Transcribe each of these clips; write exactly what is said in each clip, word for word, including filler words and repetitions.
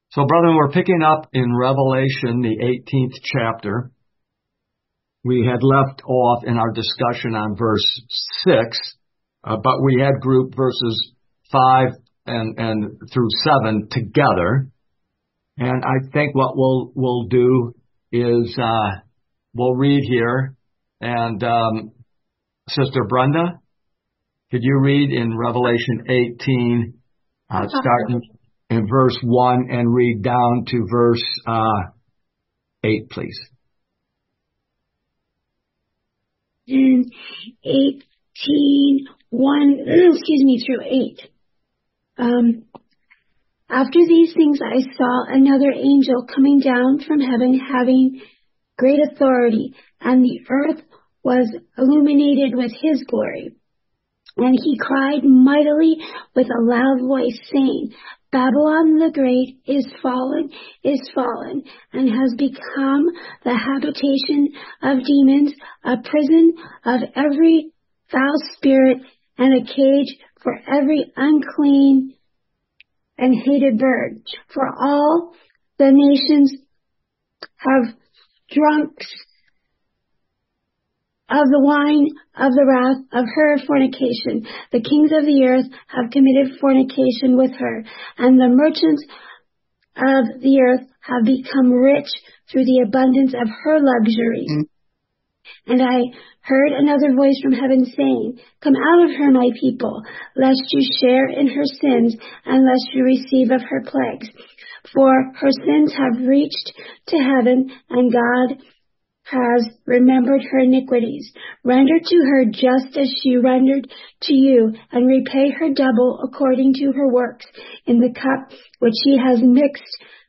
So, brethren, we're picking up in Revelation, the eighteenth chapter. We had left off in our discussion on verse six, uh, but we had grouped verses five and, and through seven together. And I think what we'll, we'll do is uh, we'll read here. And um, Sister Brenda, could you read in Revelation eighteen, uh, starting in verse one and read down to verse uh, eight, please? In eighteen, one, excuse me, through eight. Um, after these things I saw another angel coming down from heaven having great authority, and the earth was illuminated with his glory. And he cried mightily with a loud voice, saying, Babylon the Great is fallen, is fallen, and has become the habitation of demons, a prison of every foul spirit, and a cage for every unclean and hated bird. For all the nations have drunk of the wine of the wrath of her fornication. The kings of the earth have committed fornication with her, and the merchants of the earth have become rich through the abundance of her luxuries. Mm. And I heard another voice from heaven saying, Come out of her, my people, lest you share in her sins, and lest you receive of her plagues. For her sins have reached to heaven, and God has remembered her iniquities. Render to her just as she rendered to you, and repay her double according to her works in the cup which she has mixed,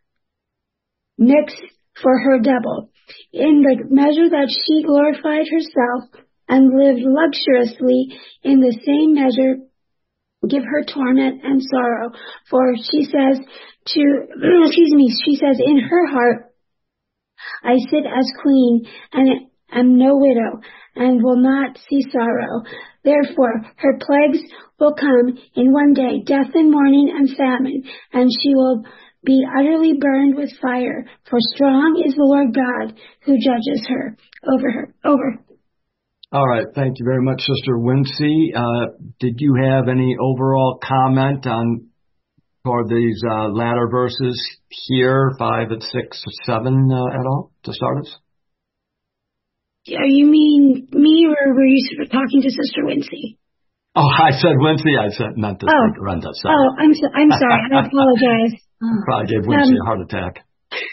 mixed for her double. In the measure that she glorified herself and lived luxuriously, in the same measure give her torment and sorrow. For she says to, excuse me, she says in her heart, I sit as queen and am no widow, and will not see sorrow. Therefore her plagues will come in one day, death and mourning and famine, and she will be utterly burned with fire. For strong is the Lord God who judges her. Over her. Over. All right. Thank you very much, Sister Wincy. Uh, did you have any overall comment on for these uh, latter verses here, five and six or seven uh, at all, to start us? Yeah, you mean me, or were you sort of talking to Sister Wincy? Oh, I said Wincy. I said meant to oh. say Brenda. Sorry. Oh, I'm so, I'm sorry. I apologize. Probably gave Wincy um, a heart attack.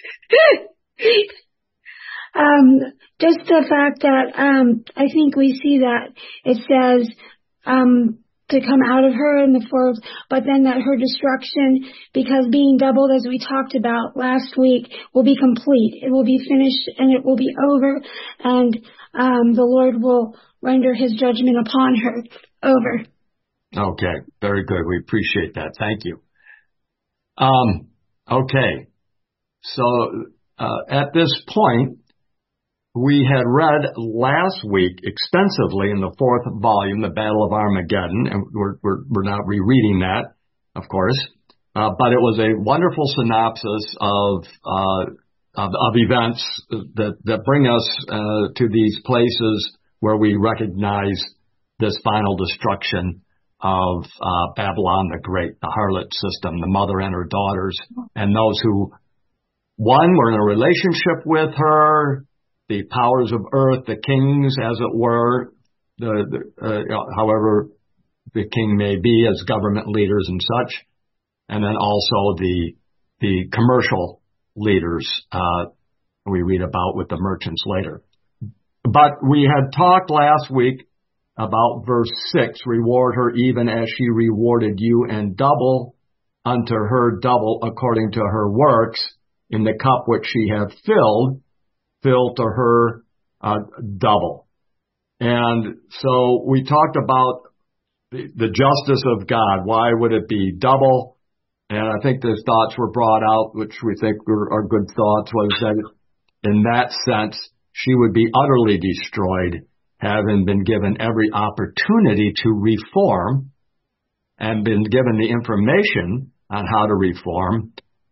um, just the fact that um, I think we see that it says um, to come out of her in the fourth, but then that her destruction, because being doubled, as we talked about last week, will be complete. It will be finished and it will be over, and um, the Lord will render his judgment upon her. Over. Okay, very good. We appreciate that. Thank you. Um, okay, so uh, at this point, we had read last week extensively in the fourth volume, The Battle of Armageddon, and we're, we're, we're not rereading that, of course, uh, but it was a wonderful synopsis of, uh, of, of events that, that bring us uh, to these places where we recognize this final destruction of uh, Babylon the Great, the harlot system, the mother and her daughters, and those who, one, were in a relationship with her, the powers of earth, the kings, as it were, the, the uh, however the king may be as government leaders and such, and then also the the commercial leaders uh, we read about with the merchants later. But we had talked last week about verse six, reward her even as she rewarded you, and double unto her double according to her works, in the cup which she hath filled, fill to her uh, double. And so we talked about the, the justice of God. Why would it be double? And I think those thoughts were brought out, which we think were, are good thoughts, was that in that sense, she would be utterly destroyed, having been given every opportunity to reform and been given the information on how to reform,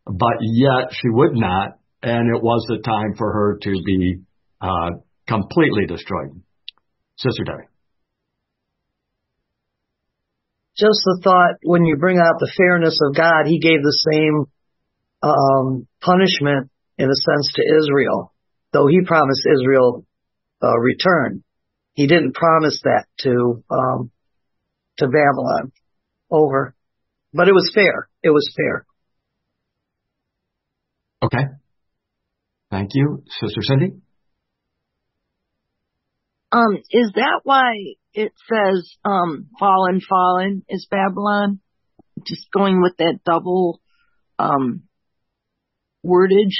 but yet she would not, and it was the time for her to be uh, completely destroyed. Sister Debbie. Just the thought, when you bring out the fairness of God, he gave the same um, punishment, in a sense, to Israel. Though he promised Israel uh, return, he didn't promise that to um, to Babylon. Over. But it was fair. It was fair. Okay. Thank you. Sister Cindy? Um, is that why it says, um, fallen, fallen is Babylon? Just going with that double, um, wordage?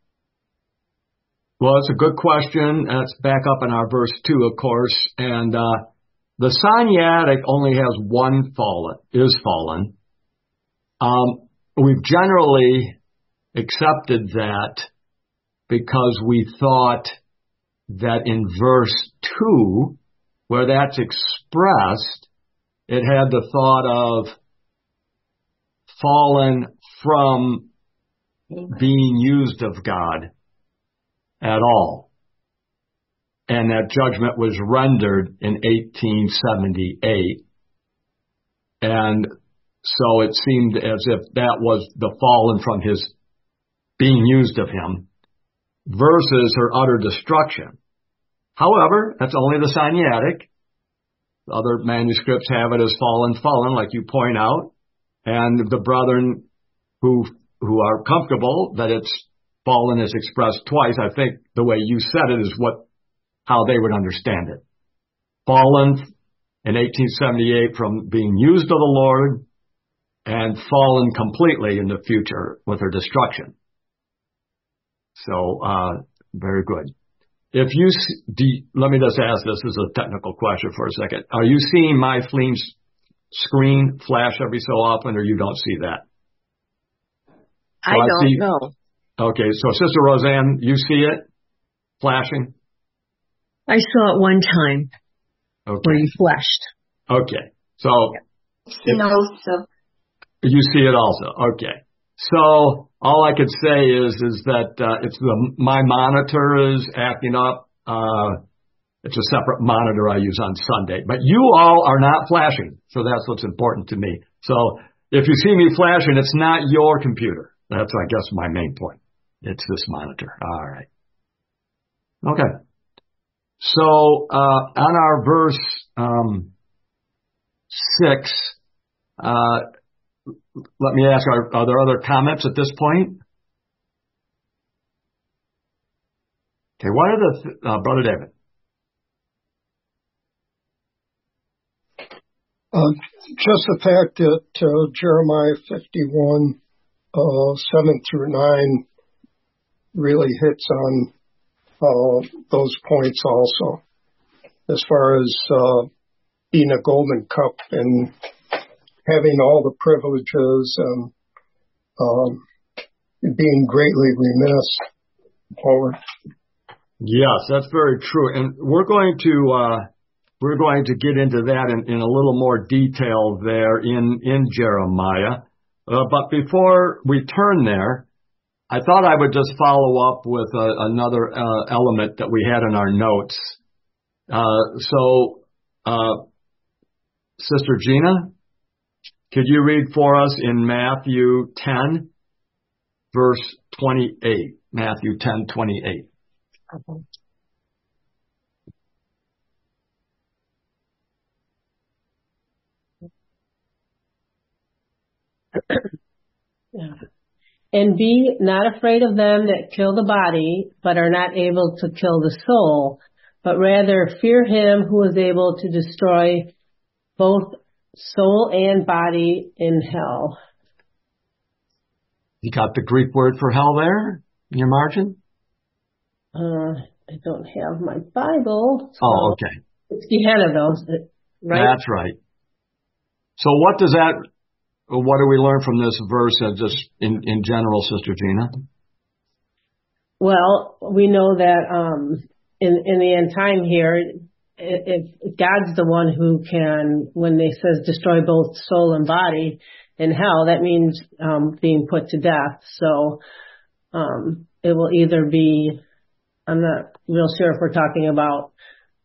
Well, it's a good question. That's back up in our verse two, of course. And, uh, the Sinaitic only has one fallen, is fallen. Um, we've generally accepted that because we thought that in verse two, where that's expressed, it had the thought of fallen from being used of God at all. And that judgment was rendered in eighteen seventy-eight. And so it seemed as if that was the fallen from his being used of him versus her utter destruction. However, that's only the Sinaitic. Other manuscripts have it as fallen, fallen, like you point out. And the brethren who who are comfortable that it's fallen is expressed twice, I think the way you said it is what how they would understand it. Fallen in eighteen seventy-eight from being used of the Lord, and fallen completely in the future with her destruction. So, uh, very good. If you, do, let me just ask this as a technical question for a second. Are you seeing my Fleam's screen flash every so often, or you don't see that? So I don't I see, know. Okay, so Sister Roseanne, you see it flashing? I saw it one time Okay. where you flashed. Okay, so You know, so you see it also. Okay. So all I could say is is that uh, it's the my monitor is acting up. Uh, it's a separate monitor I use on Sunday. But you all are not flashing, so that's what's important to me. So if you see me flashing, it's not your computer. That's, I guess, my main point. It's this monitor. All right. Okay. So uh, on our verse um, six, uh, let me ask, are, are there other comments at this point? Okay, what are the, th- uh, Brother David? Uh, just the fact that uh, Jeremiah fifty-one, uh, seven through nine really hits on uh, those points also, as far as uh, being a golden cup and having all the privileges and um, being greatly remiss. Forward. Yes, that's very true. And we're going to, uh, we're going to get into that in, in a little more detail there in, in Jeremiah. Uh, but before we turn there, I thought I would just follow up with uh, another uh, element that we had in our notes. Uh, so, uh, Sister Gina, could you read for us in Matthew ten, verse twenty-eight? Matthew ten, twenty-eight. Okay. Yeah. And be not afraid of them that kill the body, but are not able to kill the soul, but rather fear him who is able to destroy both soul and body in hell. You got the Greek word for hell there in your margin? Uh, I don't have my Bible. So Oh, okay. it's Gehenna, though, right? That's right. So what does that, what do we learn from this verse uh, just in, in general, Sister Gina? Well, we know that um, in, in the end time here, if God's the one who can, when they says destroy both soul and body, in hell, that means um, being put to death. So um, it will either be, I'm not real sure if we're talking about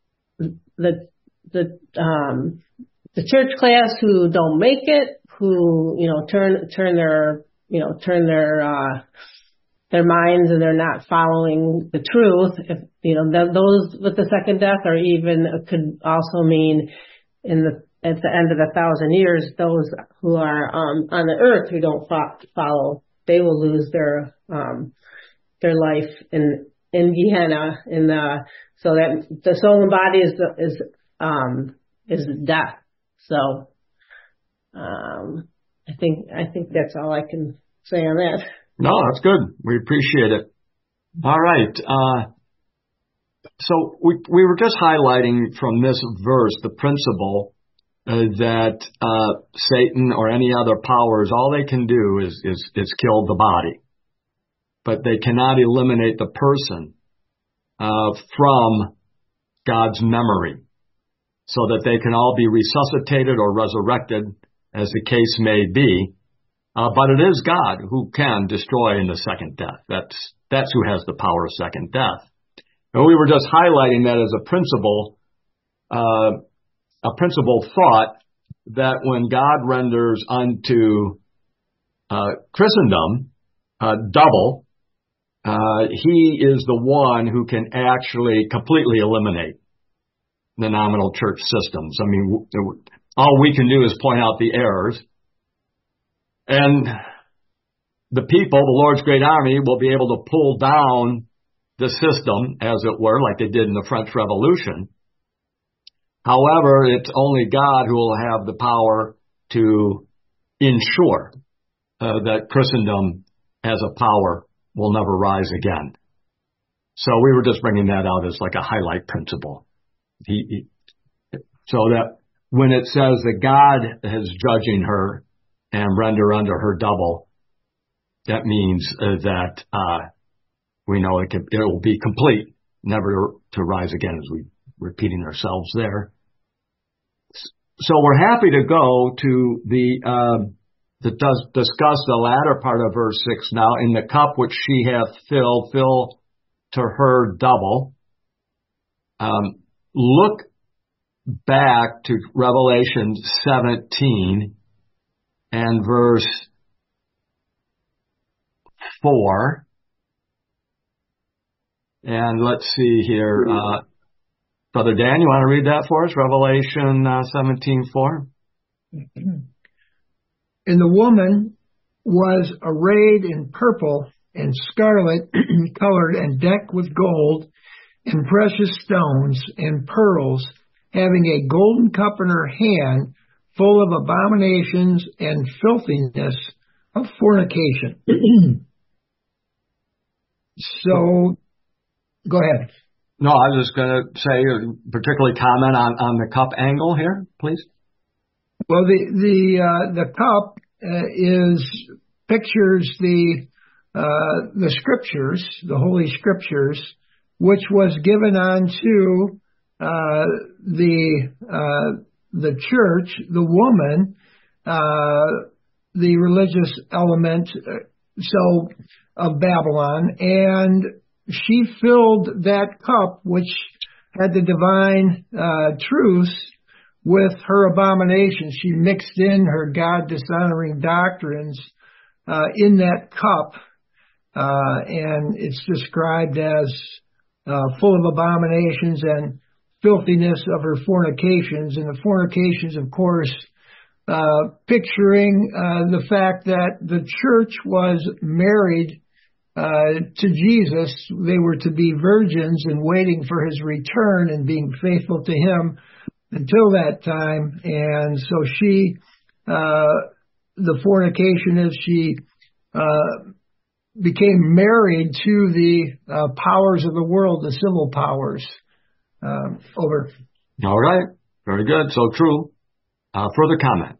the the um, the church class who don't make it, who you know turn turn their you know turn their uh, their minds and they're not following the truth. If you know th- those with the second death, or even it could also mean in the at the end of the thousand years, those who are um, on the earth who don't fo- follow, they will lose their um, their life in in Gehenna. In the so that the soul and body is is um, is death. So um, I think I think that's all I can say on that. No, that's good. We appreciate it. All right. Uh, so we we were just highlighting from this verse the principle uh, that uh, Satan or any other powers, all they can do is, is is kill the body, but they cannot eliminate the person uh, from God's memory, so that they can all be resuscitated or resurrected, as the case may be. Uh, but it is God who can destroy in the second death. That's that's who has the power of second death. And we were just highlighting that as a principle, uh, a principle thought that when God renders unto uh, Christendom uh, double, uh, He is the one who can actually completely eliminate the nominal church systems. I mean, w- all we can do is point out the errors. And the people, the Lord's great army, will be able to pull down the system, as it were, like they did in the French Revolution. However, it's only God who will have the power to ensure uh, that Christendom as a power will never rise again. So we were just bringing that out as like a highlight principle. He, he, so that when it says that God is judging her and render unto her double, that means uh, that uh, we know it, can, it will be complete, never to rise again, as we repeating ourselves there. So we're happy to go to the uh, to does discuss the latter part of verse six now. In the cup which she hath filled, fill to her double. Um, look back to Revelation seventeen. And verse four. And let's see here. Uh, Brother Dan, you want to read that for us? Revelation uh, seventeen four. And the woman was arrayed in purple and scarlet colored and decked with gold and precious stones and pearls, having a golden cup in her hand, full of abominations and filthiness of fornication. So, go ahead. No, I was just going to say, particularly comment on, on the cup angle here, please. Well, the the uh, the cup uh, is pictures the uh, the scriptures, the Holy Scriptures, which was given unto uh, the uh, the church, the woman, uh, the religious element, so of Babylon, and she filled that cup, which had the divine uh, truths, with her abominations. She mixed in her God dishonoring doctrines uh, in that cup, uh, and it's described as uh, full of abominations and filthiness of her fornications. And the fornications, of course, uh, picturing uh, the fact that the church was married uh, to Jesus. They were to be virgins and waiting for his return and being faithful to him until that time. And so she, uh, the fornication is she uh, became married to the uh, powers of the world, the civil powers. Um, over. All right. Very good. So true. Uh, further comment.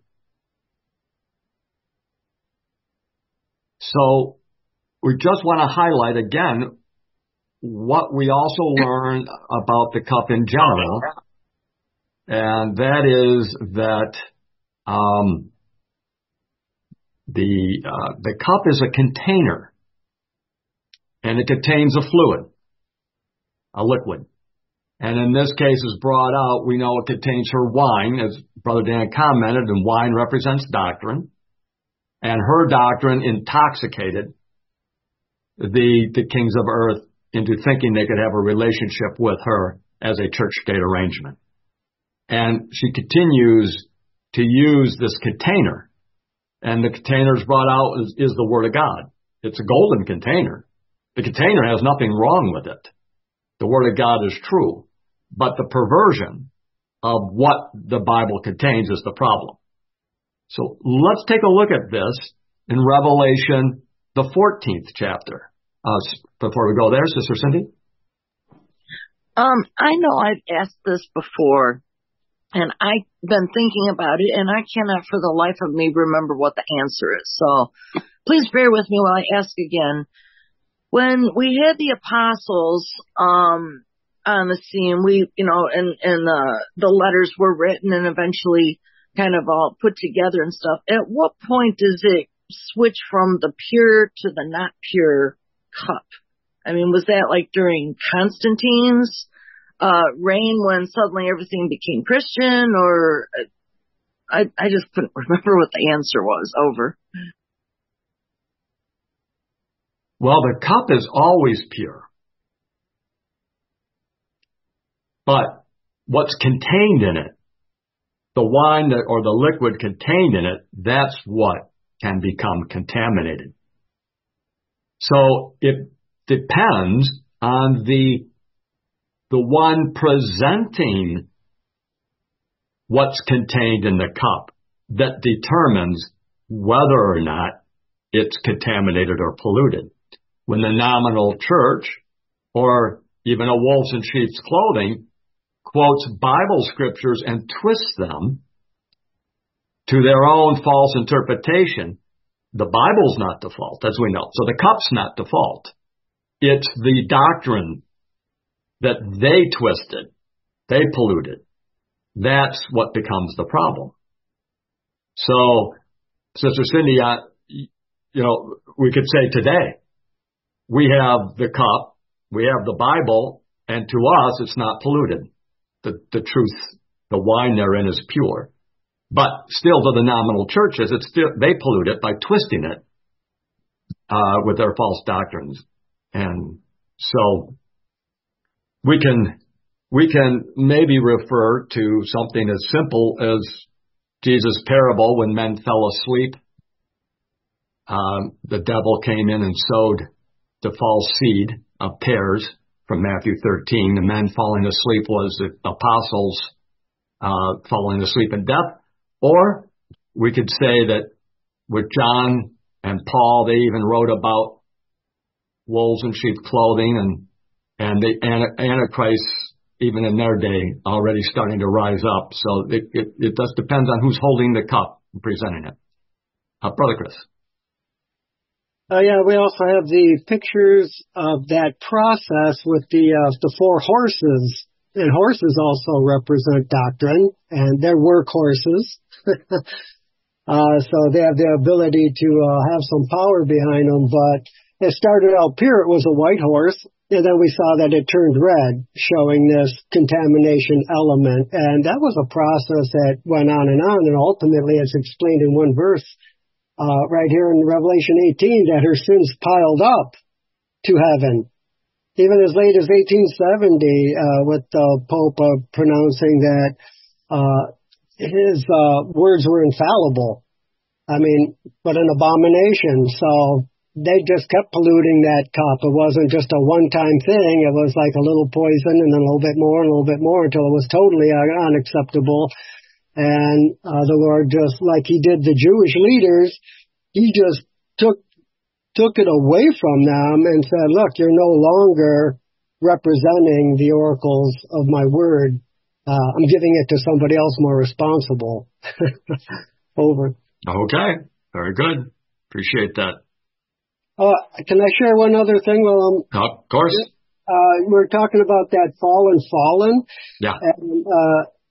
So we just want to highlight again what we also learned about the cup in general. And that is that um, the uh, the cup is a container, and it contains a fluid, a liquid. And in this case, is brought out, we know it contains her wine, as Brother Dan commented, and wine represents doctrine. And her doctrine intoxicated the, the kings of earth into thinking they could have a relationship with her as a church state arrangement. And she continues to use this container. And the container is brought out is, is the Word of God. It's a golden container. The container has nothing wrong with it. The Word of God is true. But the perversion of what the Bible contains is the problem. So let's take a look at this in Revelation, the fourteenth chapter. Uh, before we go there, Sister Cindy? Um, I know I've asked this before, and I've been thinking about it, and I cannot for the life of me remember what the answer is. So please bear with me while I ask again. When we had the apostles um, on the scene, we, you know, and, and uh, the letters were written and eventually kind of all put together and stuff, at what point does it switch from the pure to the not pure cup? I mean, was that like during Constantine's uh, reign when suddenly everything became Christian, or I, I just couldn't remember what the answer was. Over. Well, the cup is always pure. But what's contained in it, the wine that, or the liquid contained in it, that's what can become contaminated. So it depends on the the one presenting what's contained in the cup that determines whether or not it's contaminated or polluted. When the nominal church, or even a wolves in sheep's clothing, quotes Bible scriptures and twists them to their own false interpretation, the Bible's not the fault, as we know. So the cup's not the fault. It's the doctrine that they twisted, they polluted. That's what becomes the problem. So, Sister Cindy, uh, you know, we could say today, we have the cup, we have the Bible, and to us, it's not polluted. The, the truth, the wine therein is pure. But still, to the nominal churches, it's still, they pollute it by twisting it uh, with their false doctrines. And so we can we can maybe refer to something as simple as Jesus' parable when men fell asleep. Um, the devil came in and sowed the false seed of tares from Matthew thirteen. The men falling asleep was the apostles uh, falling asleep in death. Or we could say that with John and Paul, they even wrote about wolves in sheep clothing, and and the Antichrist, even in their day, already starting to rise up. So it, it, it just depends on who's holding the cup and presenting it. Uh, Brother Chris. Uh, yeah, we also have the pictures of that process with the uh, the four horses. And horses also represent doctrine, and they're workhorses. uh, so they have the ability to uh, have some power behind them. But it started out pure. It was a white horse. And then we saw that it turned red, showing this contamination element. And that was a process that went on and on. And ultimately, it's explained in one verse uh, right here in Revelation eighteen, that her sins piled up to heaven. Even as late as eighteen seventy, uh, with the Pope uh, pronouncing that uh, his uh, words were infallible. I mean, but an abomination. So they just kept polluting that cup. It wasn't just a one-time thing. It was like a little poison and then a little bit more and a little bit more until it was totally unacceptable. And uh, the Lord, just like he did the Jewish leaders, he just took took it away from them and said, look, you're no longer representing the oracles of my word. Uh, I'm giving it to somebody else more responsible. Over. Okay. Very good. Appreciate that. Uh, can I share one other thing? Well, um, oh, of course. Uh, we're talking about that fallen fallen. Yeah. And, uh,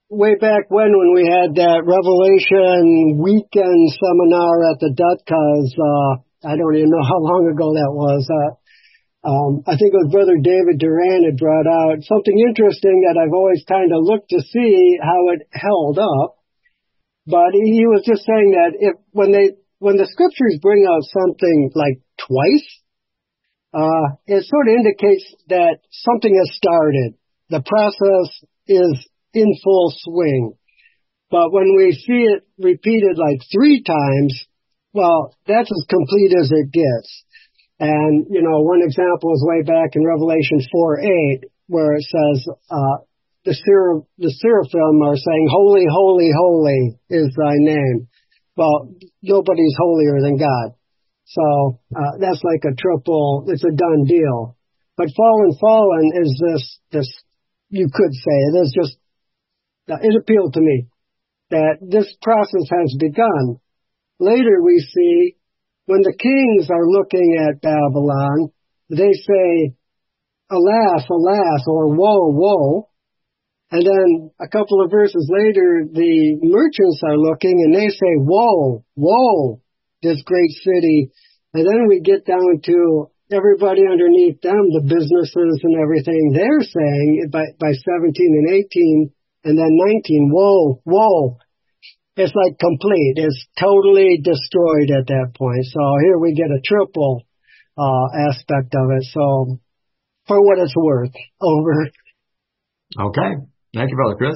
way back when, when we had that Revelation weekend seminar at the Dutkas, uh, I don't even know how long ago that was. Uh, um, I think it was Brother David Duran had brought out something interesting that I've always kind of looked to see how it held up. But he, he was just saying that if when they when the scriptures bring out something like twice, uh, it sort of indicates that something has started. The process is in full swing. But when we see it repeated like three times, well, that's as complete as it gets. And, you know, one example is way back in Revelation four eight, where it says, uh, the, ser- the seraphim are saying, holy, holy, holy is thy name. Well, nobody's holier than God. So, uh, that's like a triple, it's a done deal. But fallen, fallen is this, this, you could say, it is just, it appealed to me that this process has begun. Later we see when the kings are looking at Babylon, they say, alas, alas, or woe, woe. And then a couple of verses later, the merchants are looking and they say, woe, woe, this great city. And then we get down to everybody underneath them, the businesses and everything, they're saying by, by seventeen and eighteen, and then nineteen, whoa, whoa. It's like complete. It's totally destroyed at that point. So here we get a triple uh, aspect of it. So for what it's worth, over. Okay. Thank you, Brother Chris.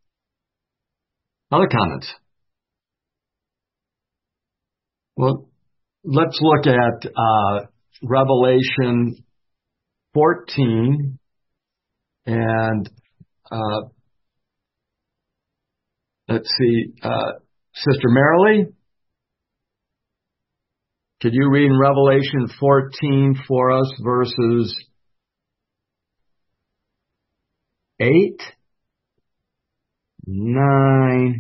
Other comments? Well, let's look at uh, Revelation fourteen and uh, let's see, uh, Sister Marilee, could you read in Revelation fourteen for us, verses eight, nine,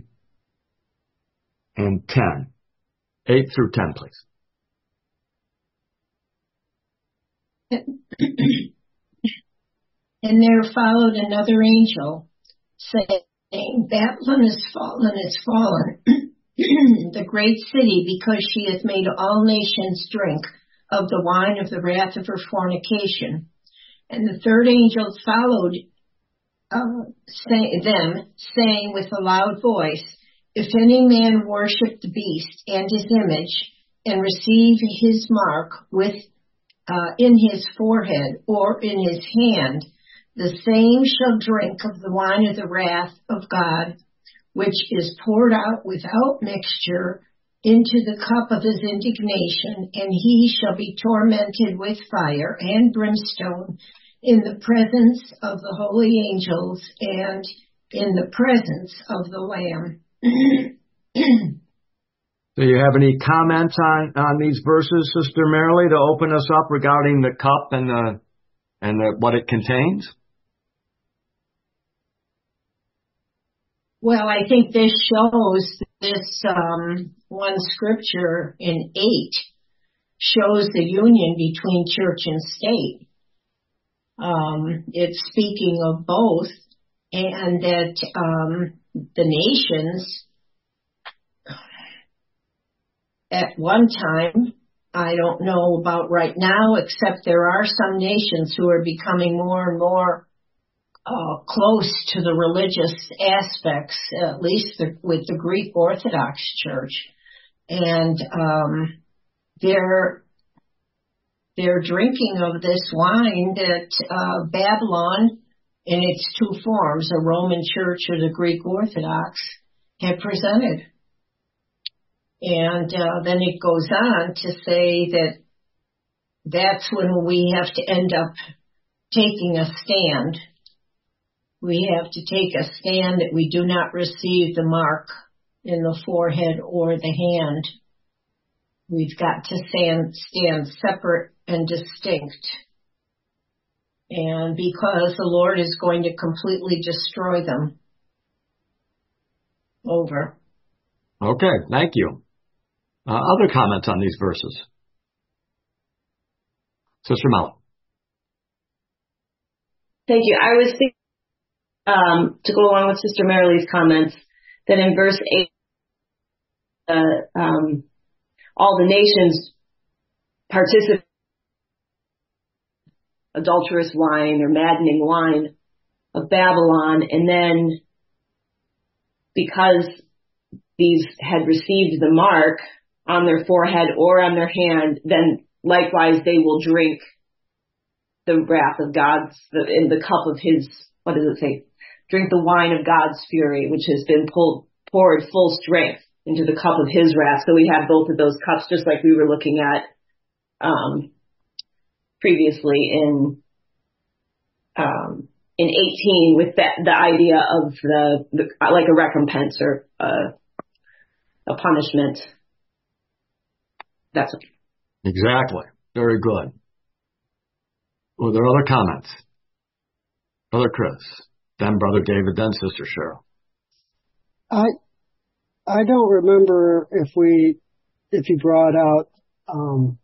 and ten? eight through ten, please. And there followed another angel, saying, Babylon is fallen, is fallen, the great city, because she hath made all nations drink of the wine of the wrath of her fornication. And the third angel followed uh, say, them, saying with a loud voice, if any man worship the beast and his image, and receive his mark with uh, in his forehead or in his hand, the same shall drink of the wine of the wrath of God, which is poured out without mixture into the cup of his indignation, and he shall be tormented with fire and brimstone in the presence of the holy angels and in the presence of the Lamb. Do you have any comments on, on these verses, Sister Marilee, to open us up regarding the cup and the and the, what it contains? Well, I think this shows this um, one scripture in eight shows the union between church and state. Um, it's speaking of both, and that um, the nations at one time, I don't know about right now, except there are some nations who are becoming more and more uh, close to the religious aspects, at least the, with the Greek Orthodox Church. And um, they're they're drinking of this wine that uh, Babylon, in its two forms, a Roman Church or the Greek Orthodox, had presented. And uh, then it goes on to say that that's when we have to end up taking a stand. We have to take a stand that we do not receive the mark in the forehead or the hand. We've got to stand, stand separate and distinct. And because the Lord is going to completely destroy them. Over. Okay, thank you. Uh, other comments on these verses? Sister Mel. Thank you. I was thinking um, to go along with Sister Marilee's comments, that in verse eight, uh, um, all the nations participate in adulterous wine or maddening wine of Babylon, and then because these had received the mark on their forehead or on their hand, then likewise they will drink the wrath of God's, the, in the cup of his, what does it say? Drink the wine of God's fury, which has been pulled, poured full strength into the cup of his wrath. So we have both of those cups, just like we were looking at um, previously in um, in eighteen, with that the idea of the, the like a recompense or uh, a punishment. That's it. Exactly. Very good. Were there other comments? Brother Chris, then Brother David, then Sister Cheryl. I I don't remember if we if you brought out um,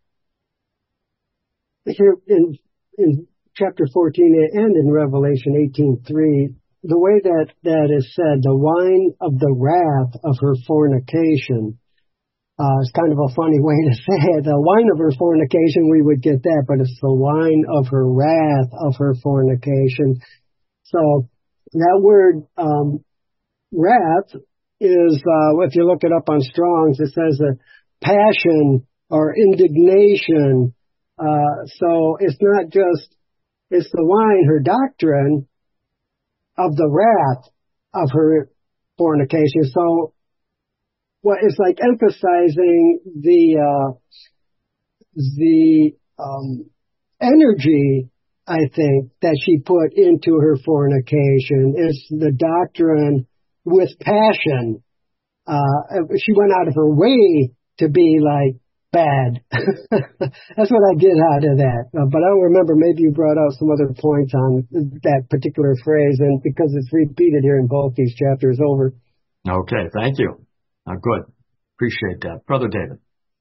here in in chapter fourteen and in Revelation eighteen three, the way that that is said, the wine of the wrath of her fornication. Uh, it's kind of a funny way to say it. The wine of her fornication, we would get that, but it's the wine of her wrath of her fornication. So that word um, wrath is, uh, if you look it up on Strong's, it says a passion or indignation. Uh, so it's not just, it's the wine, her doctrine of the wrath of her fornication. So well, it's like emphasizing the uh, the um, energy, I think, that she put into her fornication. It's the doctrine with passion. Uh, she went out of her way to be like bad. That's what I get out of that. Uh, but I don't remember. Maybe you brought out some other points on that particular phrase, and because it's repeated here in both these chapters over. Okay, thank you. Oh, good. Appreciate that. Brother David.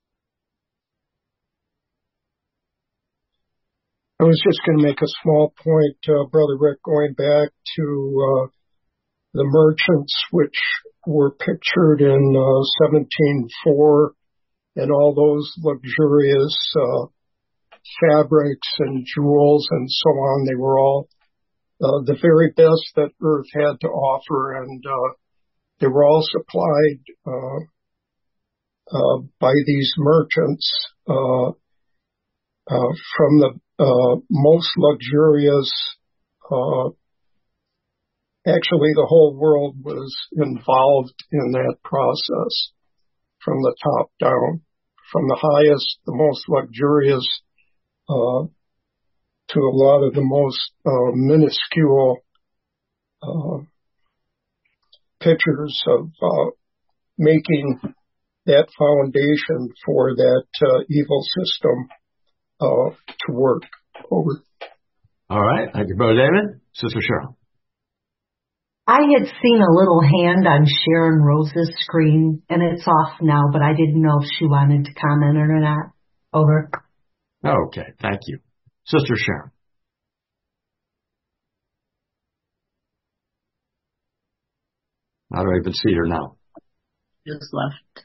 I was just going to make a small point, uh, Brother Rick, going back to uh, the merchants, which were pictured in uh, seventeen four, and all those luxurious uh, fabrics and jewels and so on. They were all uh, the very best that earth had to offer, and uh, they were all supplied uh, uh, by these merchants uh, uh, from the uh, most luxurious. Uh, actually, the whole world was involved in that process from the top down, from the highest, the most luxurious, uh, to a lot of the most uh, minuscule uh pictures of uh, making that foundation for that uh, evil system uh, to work. Over. All right. Thank you, Brother David. Sister Cheryl. I had seen a little hand on Sharon Rose's screen, and it's off now, but I didn't know if she wanted to comment or not. Over. Okay. Thank you. Sister Sharon. I don't even see her now. Just left.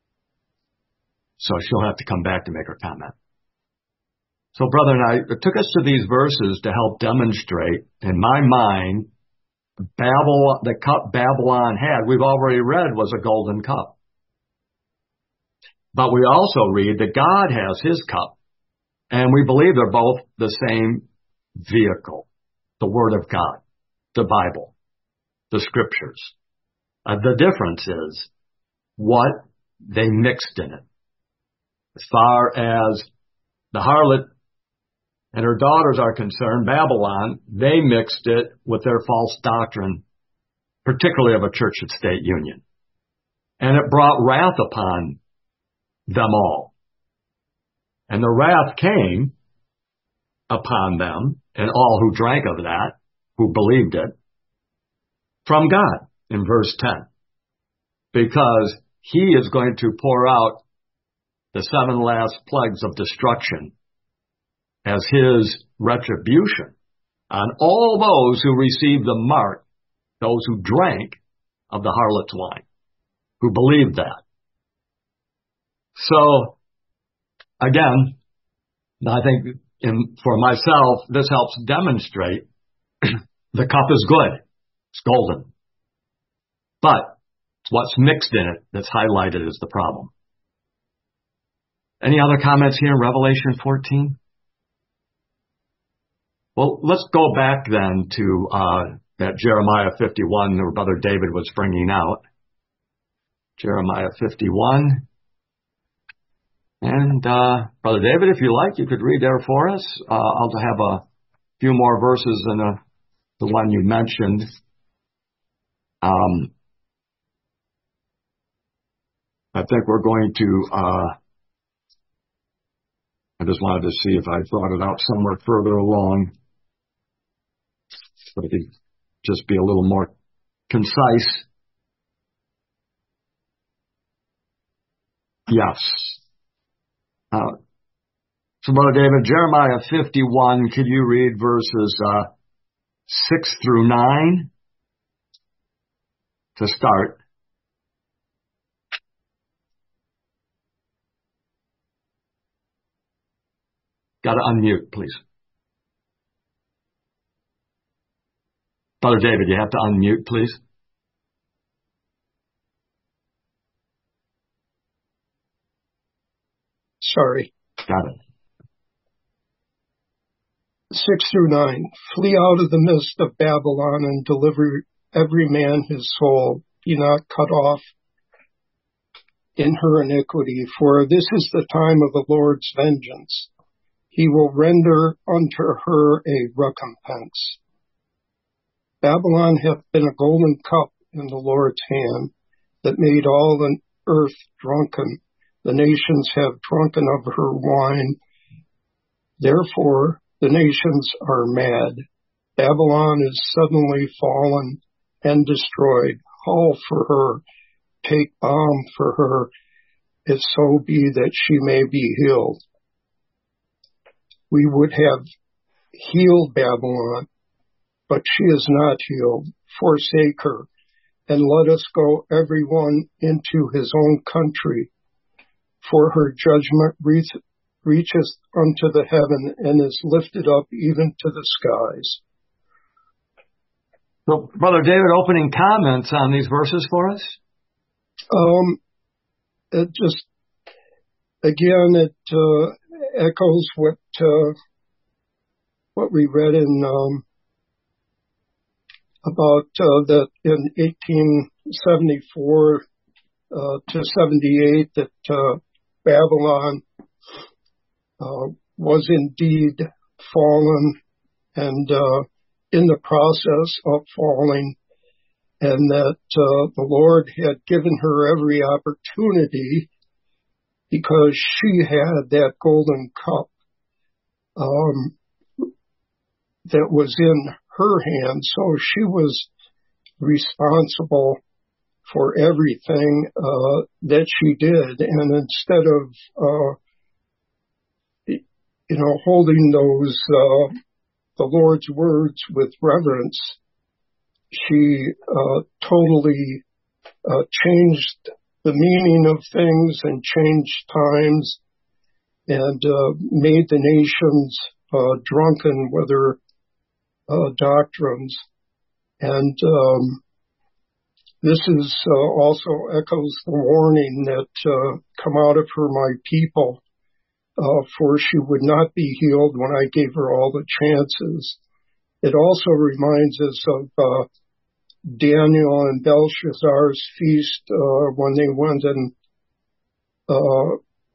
So she'll have to come back to make her comment. So, brother and I, it took us to these verses to help demonstrate, in my mind, Babylon, the cup Babylon had, we've already read, was a golden cup. But we also read that God has his cup, and we believe they're both the same vehicle, the Word of God, the Bible, the Scriptures. Uh, the difference is what they mixed in it. As far as the harlot and her daughters are concerned, Babylon, they mixed it with their false doctrine, particularly of a church and state union. And it brought wrath upon them all. And the wrath came upon them and all who drank of that, who believed it, from God in verse ten. Because he is going to pour out the seven last plagues of destruction as his retribution on all those who receive the mark those who drank of the harlot's wine, who believed that. So, again, I think in, for myself, this helps demonstrate the cup is good. It's golden. But it's what's mixed in it that's highlighted as the problem. Any other comments here in Revelation fourteen? Well, let's go back then to uh, that Jeremiah fifty-one that Brother David was bringing out. Jeremiah fifty-one. And uh, Brother David, if you like, you could read there for us. Uh, I'll have a few more verses than the, the one you mentioned. Um, I think we're going to... Uh, I just wanted to see if I brought it out somewhere further along. But it could just be a little more concise. Yes. Uh, so, Brother David, Jeremiah fifty-one, could you read verses uh, six through nine to start? Got to unmute, please. Brother David, you have to unmute, please. Sorry. Got it. Six through nine. Flee out of the midst of Babylon and deliver every man his soul. Be not cut off in her iniquity, for this is the time of the Lord's vengeance. He will render unto her a recompense. Babylon hath been a golden cup in the Lord's hand, that made all the earth drunken. The nations have drunken of her wine. Therefore the nations are mad. Babylon is suddenly fallen and destroyed. Haul for her, take balm for her, if so be that she may be healed. We would have healed Babylon, but she is not healed. Forsake her, and let us go every one into his own country. For her judgment reach, reacheth unto the heaven, and is lifted up even to the skies. So, Brother David, opening comments on these verses for us? Um, it just, again, it uh, echoes what uh, what we read in um, about uh, that in eighteen seventy-four uh, to seventy-eight that uh, Babylon uh, was indeed fallen and uh, in the process of falling, and that uh, the Lord had given her every opportunity because she had that golden cup um, that was in her hand. So she was responsible for everything uh, that she did. And instead of, uh, you know, holding those, uh, the Lord's words with reverence, she uh, totally uh, changed the meaning of things and changed times and uh, made the nations uh, drunken with her uh, doctrines. And um, this is uh, also echoes the warning that uh, come out of her, my people, uh, for she would not be healed when I gave her all the chances. It also reminds us of uh, Daniel and Belshazzar's feast uh, when they went and uh,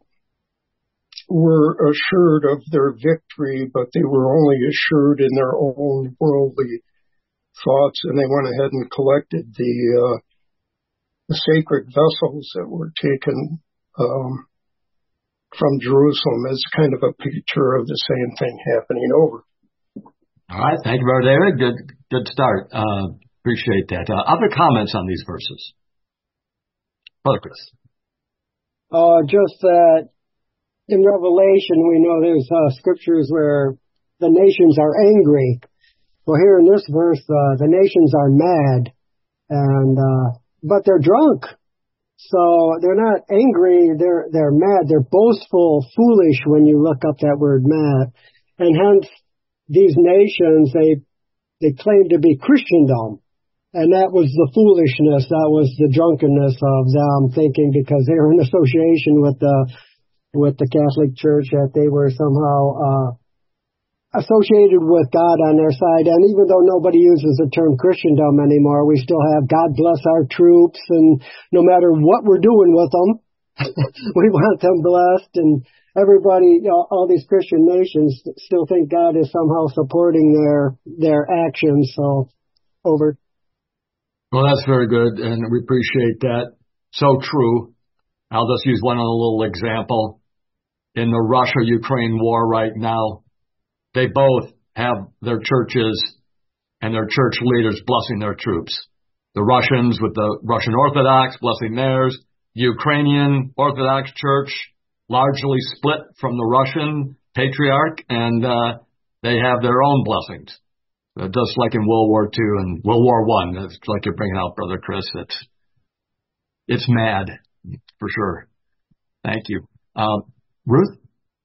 were assured of their victory, but they were only assured in their own worldly thoughts, and they went ahead and collected the, uh, the sacred vessels that were taken um, from Jerusalem as kind of a picture of the same thing happening over. All right, thank you, Brother David. Good, good start. Uh, appreciate that. Uh, other comments on these verses, Brother Chris? Uh, just that in Revelation we know there's uh, scriptures where the nations are angry. Well, here in this verse, uh, the nations are mad. and uh, but they're drunk. So they're not angry, they're they're mad, they're boastful, foolish when you look up that word mad. And hence these nations, they they claim to be Christendom. And that was the foolishness, that was the drunkenness of them thinking because they were in association with the with the Catholic Church that they were somehow uh associated with God on their side. And even though nobody uses the term Christendom anymore, we still have God bless our troops, and no matter what we're doing with them, we want them blessed. And everybody, you know, all these Christian nations still think God is somehow supporting their their actions. So, over. Well, that's very good, and we appreciate that. So true. I'll just use one little example. In the Russia-Ukraine war right now, they both have their churches and their church leaders blessing their troops. The Russians with the Russian Orthodox blessing theirs. Ukrainian Orthodox Church largely split from the Russian Patriarch, and uh, they have their own blessings. Uh, just like in World War Two and World War One. It's like you're bringing out, Brother Chris. It's, it's mad, for sure. Thank you. Uh, Ruth?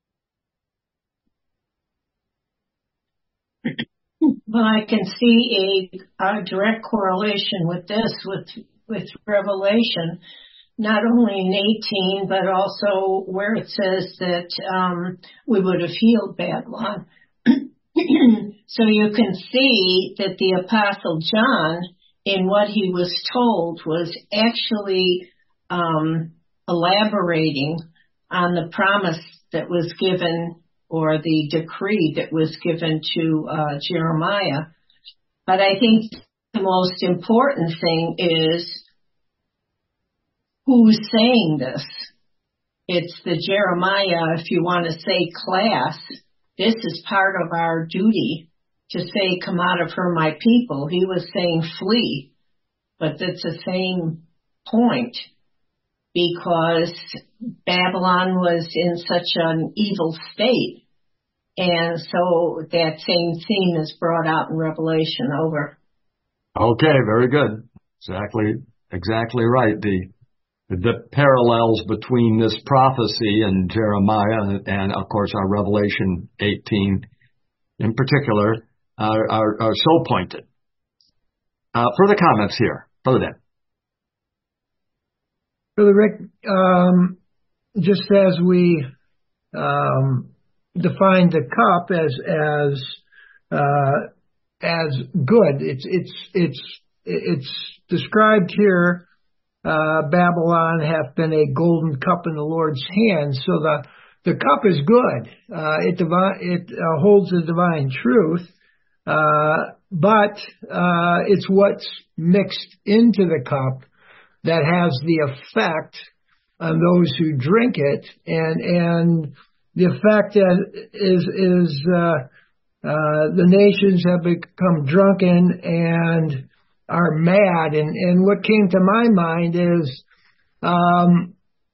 Well, I can see a, a direct correlation with this, with with Revelation, not only in eighteen, but also where it says that um, we would have healed Babylon. So you can see that the Apostle John, in what he was told, was actually um, elaborating on the promise that was given, or the decree that was given to uh, Jeremiah. But I think the most important thing is who's saying this. It's the Jeremiah, if you want to say class. This is part of our duty to say, come out of her, my people. He was saying flee, but it's the same point, because Babylon was in such an evil state. And so that same theme is brought out in Revelation. Over. Okay, very good. Exactly, exactly right. The the parallels between this prophecy and Jeremiah and, of course, our Revelation eighteen in particular are, are, are so pointed. Uh, further comments here. Brother Dan. Brother Rick, um, just as we um, defined the cup as as uh, as good, it's it's it's it's described here. Uh, Babylon hath been a golden cup in the Lord's hand. So the the cup is good. Uh, it divi- it uh, holds the divine truth, uh, but uh, it's what's mixed into the cup that has the effect on those who drink it, and and the effect is is uh, uh, the nations have become drunken and are mad. And, and what came to my mind is, um,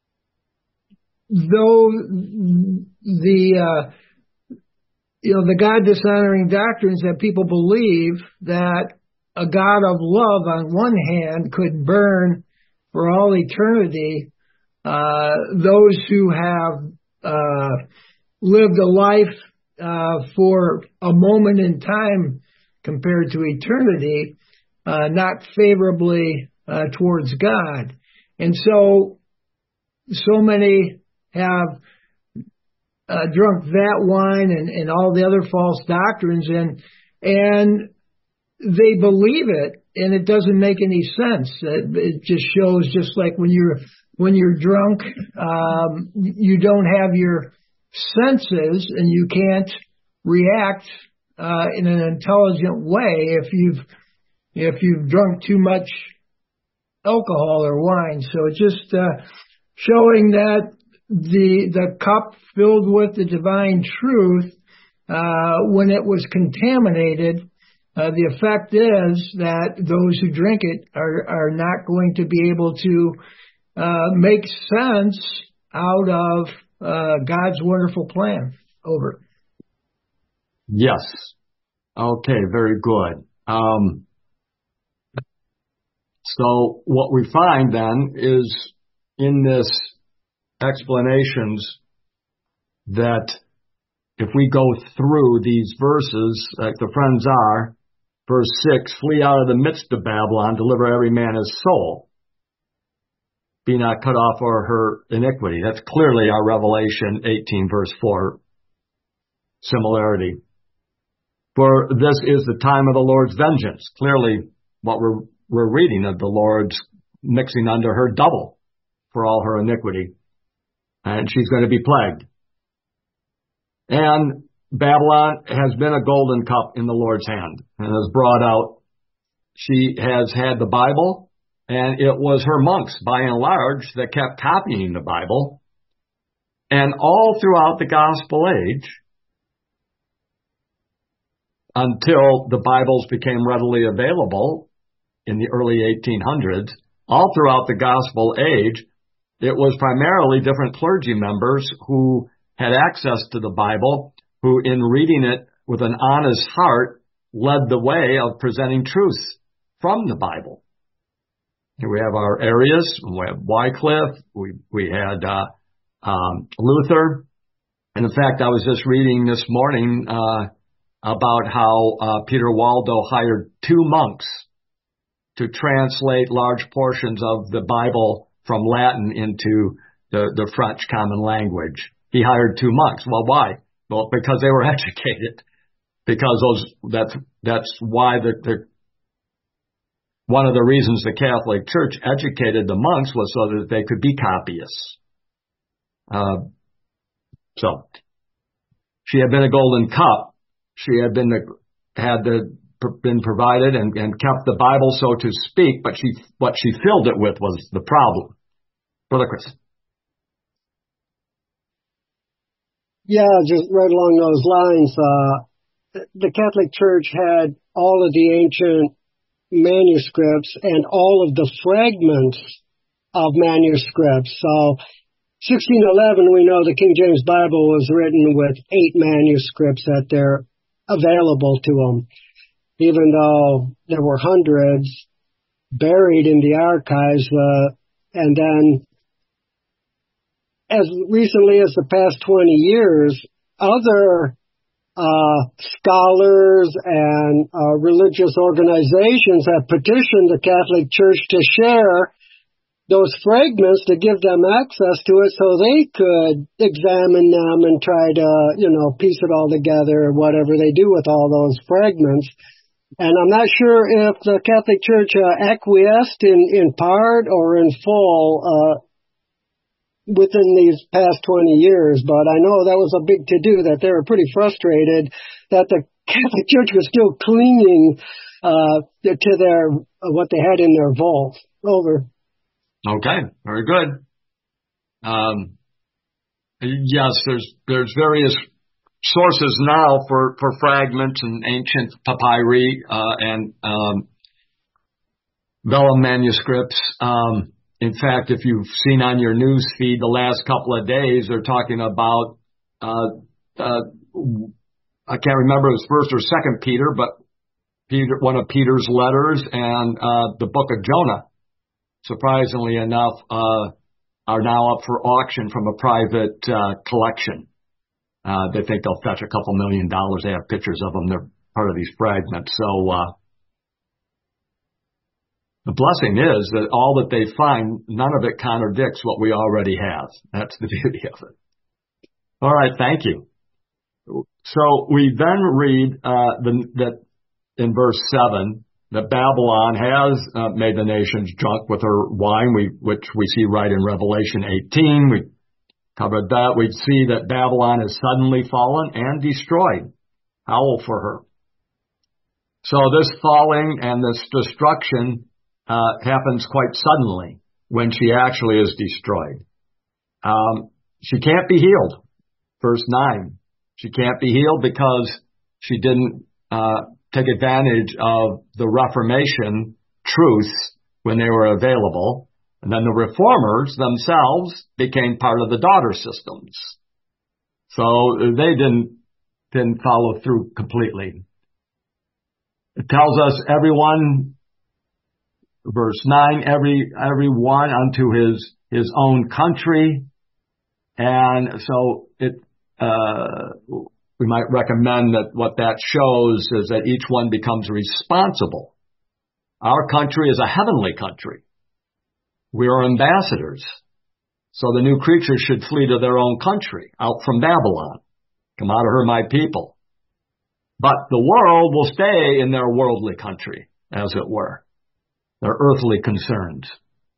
though the, uh, you know, the God dishonoring doctrines that people believe that a God of love on one hand could burn for all eternity, uh, those who have, uh, lived a life, uh, for a moment in time compared to eternity, Uh, not favorably uh, towards God. And so, so many have uh, drunk that wine and, and all the other false doctrines, and and they believe it, and it doesn't make any sense. It, it just shows, just like when you're when you're drunk, um, you don't have your senses, and you can't react uh, in an intelligent way if you've if you've drunk too much alcohol or wine. So it's just uh, showing that the the cup filled with the divine truth, uh, when it was contaminated, uh, the effect is that those who drink it are, are not going to be able to uh, make sense out of uh, God's wonderful plan. Over. Yes. Okay, very good. Um, So what we find then is in this explanations that if we go through these verses, like the friends are, verse six, flee out of the midst of Babylon, deliver every man his soul. Be not cut off for her iniquity. That's clearly our Revelation eighteen, verse four similarity. For this is the time of the Lord's vengeance. Clearly what we're, we're reading of the Lord's mixing under her double for all her iniquity. And she's going to be plagued. And Babylon has been a golden cup in the Lord's hand and has brought out. She has had the Bible, and it was her monks, by and large, that kept copying the Bible. And all throughout the gospel age, until the Bibles became readily available in the early eighteen hundreds, all throughout the gospel age, it was primarily different clergy members who had access to the Bible, who in reading it with an honest heart led the way of presenting truth from the Bible. Here we have our Arius, we have Wycliffe, we, we had uh, um, Luther. And in fact, I was just reading this morning uh, about how uh, Peter Waldo hired two monks to translate large portions of the Bible from Latin into the, the French common language. He hired two monks. Well, why? Well, because they were educated. Because those that's that's why the, the one of the reasons the Catholic Church educated the monks was so that they could be copyists. Uh, so she had been a golden cup. She had been the, had the, been provided and, and kept the Bible, so to speak. But she what she filled it with was the problem. Brother Chris. Yeah, just right along those lines, uh, the Catholic Church had all of the ancient manuscripts and all of the fragments of manuscripts. So sixteen eleven, we know the King James Bible was written with eight manuscripts that they're available to them, even though there were hundreds buried in the archives. Uh, and then as recently as the past twenty years, other uh, scholars and uh, religious organizations have petitioned the Catholic Church to share those fragments, to give them access to it so they could examine them and try to, you know, piece it all together, whatever they do with all those fragments. And I'm not sure if the Catholic Church uh, acquiesced in, in part or in full uh within these past twenty years, but I know that was a big to-do, that they were pretty frustrated that the Catholic Church was still clinging uh, to their uh, what they had in their vault. Over. Okay, very good. Um, yes, there's there's various sources now for, for fragments and ancient papyri uh, and um, vellum manuscripts. Um, In fact, if you've seen on your news feed the last couple of days, they're talking about, uh, uh, I can't remember if it was first or second Peter, but Peter, one of Peter's letters and, uh, the book of Jonah, surprisingly enough, uh, are now up for auction from a private, uh, collection. Uh, they think they'll fetch a couple million dollars. They have pictures of them. They're part of these fragments. So, uh, the blessing is that all that they find, none of it contradicts what we already have. That's the beauty of it. All right, thank you. So we then read uh, the, that in verse seven that Babylon has uh, made the nations drunk with her wine, we, which we see right in Revelation eighteen. We covered that. We see that Babylon has suddenly fallen and destroyed. Howl for her. So this falling and this destruction Uh, happens quite suddenly when she actually is destroyed. Um, she can't be healed. Verse nine. She can't be healed because she didn't uh, take advantage of the Reformation truths when they were available. And then the reformers themselves became part of the daughter systems. So they didn't, didn't follow through completely. It tells us everyone verse nine, every, every one unto his, his own country. And so it, uh, we might recommend that what that shows is that each one becomes responsible. Our country is a heavenly country. We are ambassadors. So the new creatures should flee to their own country, out from Babylon. Come out of her, my people. But the world will stay in their worldly country, as it were, their earthly concerns.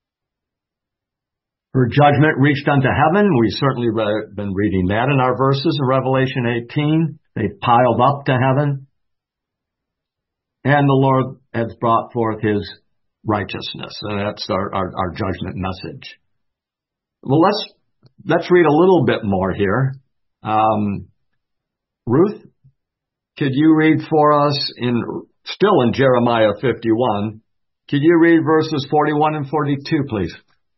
Her judgment reached unto heaven. We certainly read, been reading that in our verses in Revelation eighteen. They piled up to heaven. And the Lord has brought forth his righteousness. And that's our, our, our judgment message. Well, let's, let's read a little bit more here. Um, Ruth, could you read for us in, still in Jeremiah fifty-one, could you read verses forty-one and forty-two, please?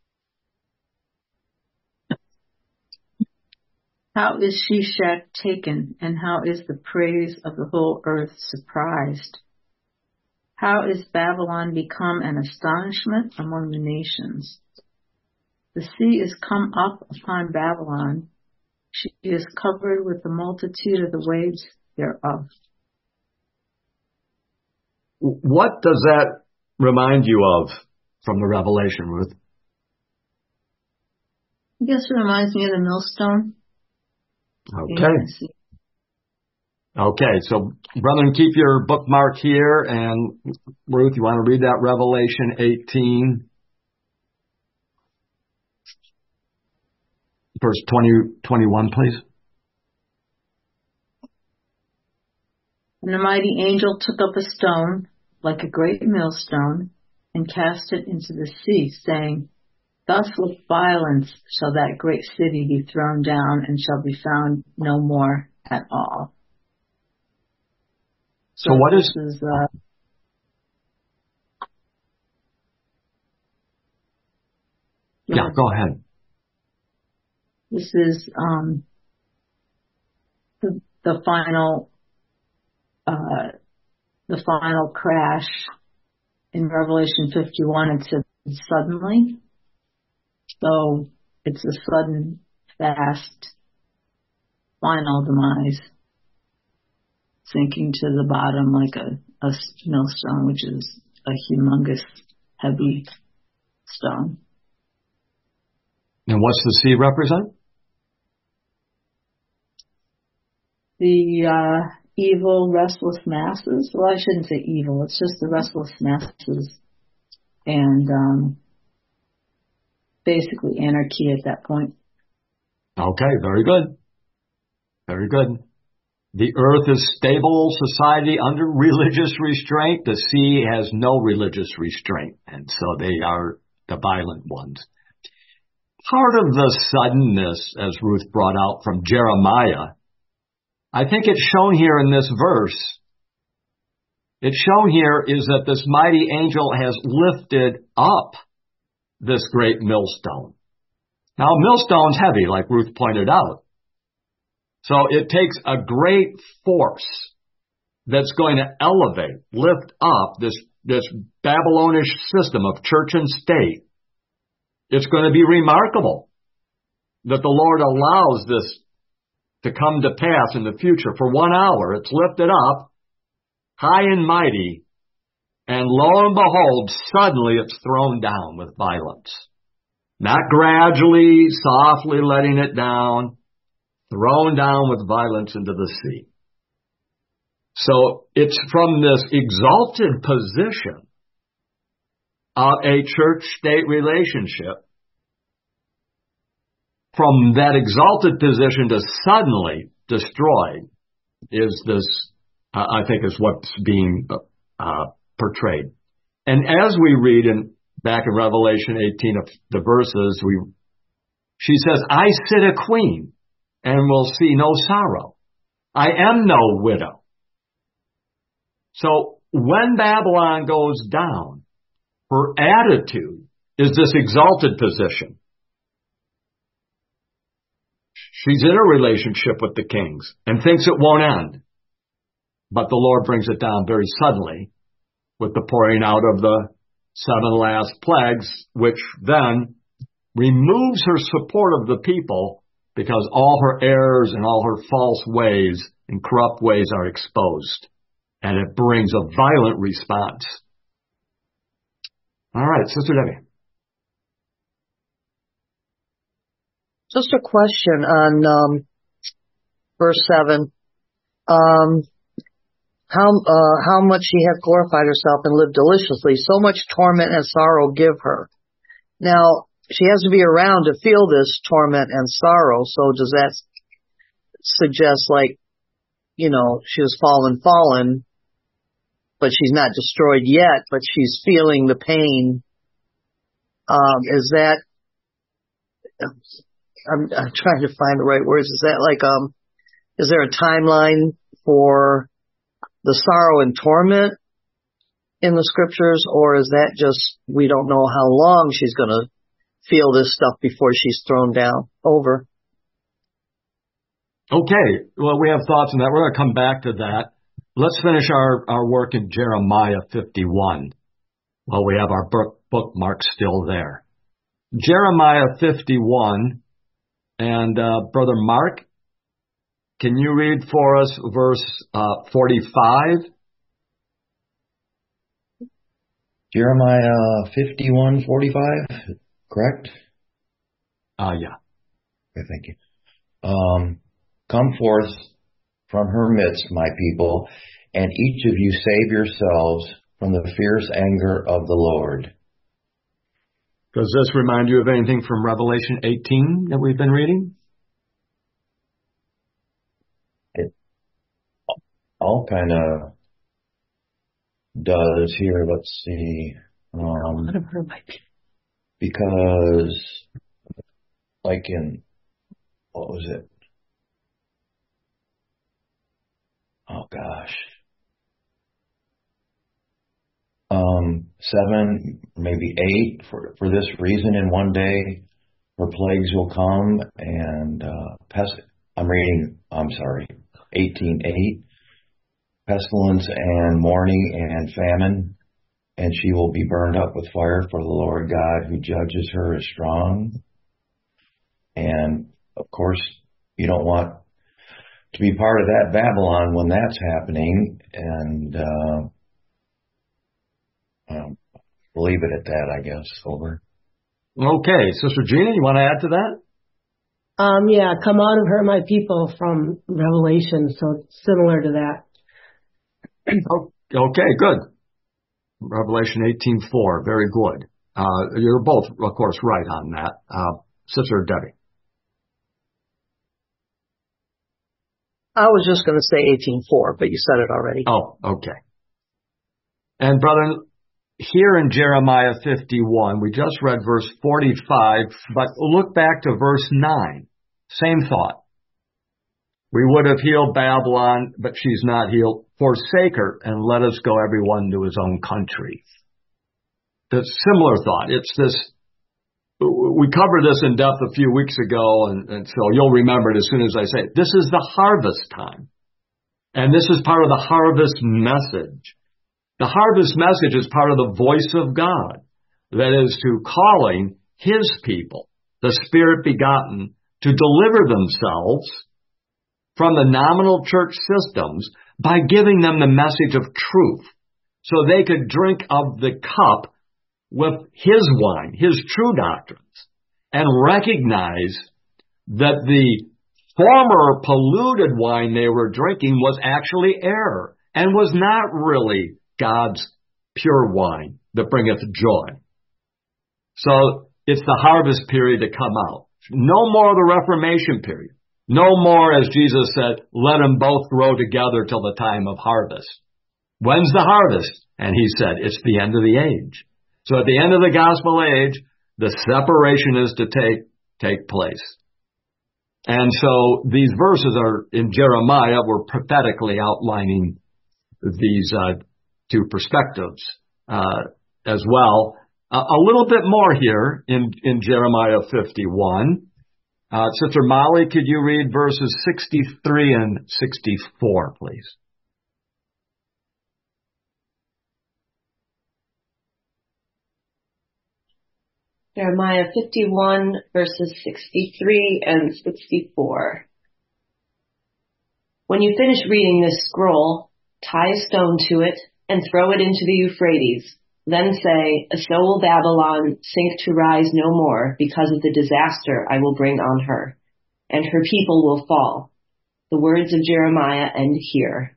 How is Sheshach taken, and how is the praise of the whole earth surprised? How is Babylon become an astonishment among the nations? The sea is come up upon Babylon. She is covered with the multitude of the waves thereof. What does that remind you of from the Revelation, Ruth? I guess it reminds me of the millstone. Okay. Okay, so brethren, keep your bookmark here, and Ruth, you want to read that Revelation eighteen, verse twenty, twenty-one, please. And the mighty angel took up a stone, like a great millstone, and cast it into the sea, saying, Thus with violence shall that great city be thrown down, and shall be found no more at all. So, so what is... is uh, yeah, go ahead. This is um, the, the final... Uh, the final crash in Revelation fifty-one. It said suddenly. So it's a sudden, fast, final demise, sinking to the bottom like a, a millstone, which is a humongous, heavy stone. And what's the sea represent? The uh, evil, restless masses. Well, I shouldn't say evil. It's just the restless masses. And um, basically anarchy at that point. Okay, very good. Very good. The earth is stable society under religious restraint. The sea has no religious restraint, and so they are the violent ones. Part of the suddenness, as Ruth brought out from Jeremiah, I think it's shown here in this verse. It's shown here is that this mighty angel has lifted up this great millstone. Now, a millstone's heavy, like Ruth pointed out. So it takes a great force that's going to elevate, lift up this, this Babylonish system of church and state. It's going to be remarkable that the Lord allows this to come to pass in the future. For one hour, it's lifted up, high and mighty, and lo and behold, suddenly it's thrown down with violence. Not gradually, softly letting it down, thrown down with violence into the sea. So it's from this exalted position of a church-state relationship, from that exalted position to suddenly destroyed, is this, uh, I think, is what's being uh, portrayed. And as we read in back in Revelation eighteen of the verses, we she says, I sit a queen and will see no sorrow. I am no widow. So when Babylon goes down, her attitude is this exalted position. She's in a relationship with the kings and thinks it won't end. But the Lord brings it down very suddenly with the pouring out of the seven last plagues, which then removes her support of the people because all her errors and all her false ways and corrupt ways are exposed. And it brings a violent response. All right, Sister Debbie. Just a question on um, verse seven. Um, how uh, how much she hath glorified herself and lived deliciously, so much torment and sorrow give her. Now, she has to be around to feel this torment and sorrow, so does that suggest, like, you know, she was fallen, fallen, but she's not destroyed yet, but she's feeling the pain? Um, is that, I'm, I'm trying to find the right words, is that like, um, is there a timeline for the sorrow and torment in the scriptures, or is that just, we don't know how long she's going to feel this stuff before she's thrown down? Over. Okay, well, we have thoughts on that. We're going to come back to that. Let's finish our, our work in Jeremiah fifty-one. Well, we have our book, bookmark still there. Jeremiah fifty-one, and uh, Brother Mark, can you read for us verse uh, forty-five? Jeremiah fifty-one forty-five, correct? Uh, yeah. Okay, thank you. Um, Come forth from her midst, my people, and each of you save yourselves from the fierce anger of the Lord. Does this remind you of anything from Revelation eighteen that we've been reading? It all kind of does here. Let's see. Um, because, like in, what was it? Oh gosh. Um, seven, maybe eight, for, for this reason in one day, her plagues will come and, uh, pest, I'm reading, I'm sorry, eighteen eight, pestilence and mourning and famine, and she will be burned up with fire, for the Lord God who judges her is strong. And of course, you don't want to be part of that Babylon when that's happening, and uh, um, we'll leave it at that, I guess. Over. Okay, Sister Gina, you want to add to that? Um, yeah, come out of her, my people, from Revelation, so similar to that. Okay, good. Revelation eighteen four, very good. Uh, you're both, of course, right on that. Uh, Sister Debbie. I was just going to say eighteen four, but you said it already. Oh, okay. And brother, here in Jeremiah fifty-one, we just read verse forty-five, but look back to verse nine. Same thought. We would have healed Babylon, but she's not healed. Forsake her and let us go everyone to his own country. The similar thought. It's this. We covered this in depth a few weeks ago, and, and so you'll remember it as soon as I say it. This is the harvest time. And this is part of the harvest message. The harvest message is part of the voice of God. That is to calling his people, the Spirit begotten, to deliver themselves from the nominal church systems by giving them the message of truth so they could drink of the cup with his wine, his true doctrines, and recognize that the former polluted wine they were drinking was actually error and was not really God's pure wine that bringeth joy. So it's the harvest period to come out. No more of the Reformation period. No more, as Jesus said, let them both grow together till the time of harvest. When's the harvest? And he said, it's the end of the age. So at the end of the gospel age, the separation is to take, take place. And so these verses are in Jeremiah, were prophetically outlining these uh, two perspectives uh, as well. Uh, a little bit more here in, in Jeremiah fifty-one. Uh, Sister Molly, could you read verses sixty-three and sixty-four, please? Jeremiah fifty-one, verses sixty-three and sixty-four. When you finish reading this scroll, tie a stone to it and throw it into the Euphrates. Then say, so will Babylon sink to rise no more because of the disaster I will bring on her, and her people will fall. The words of Jeremiah end here.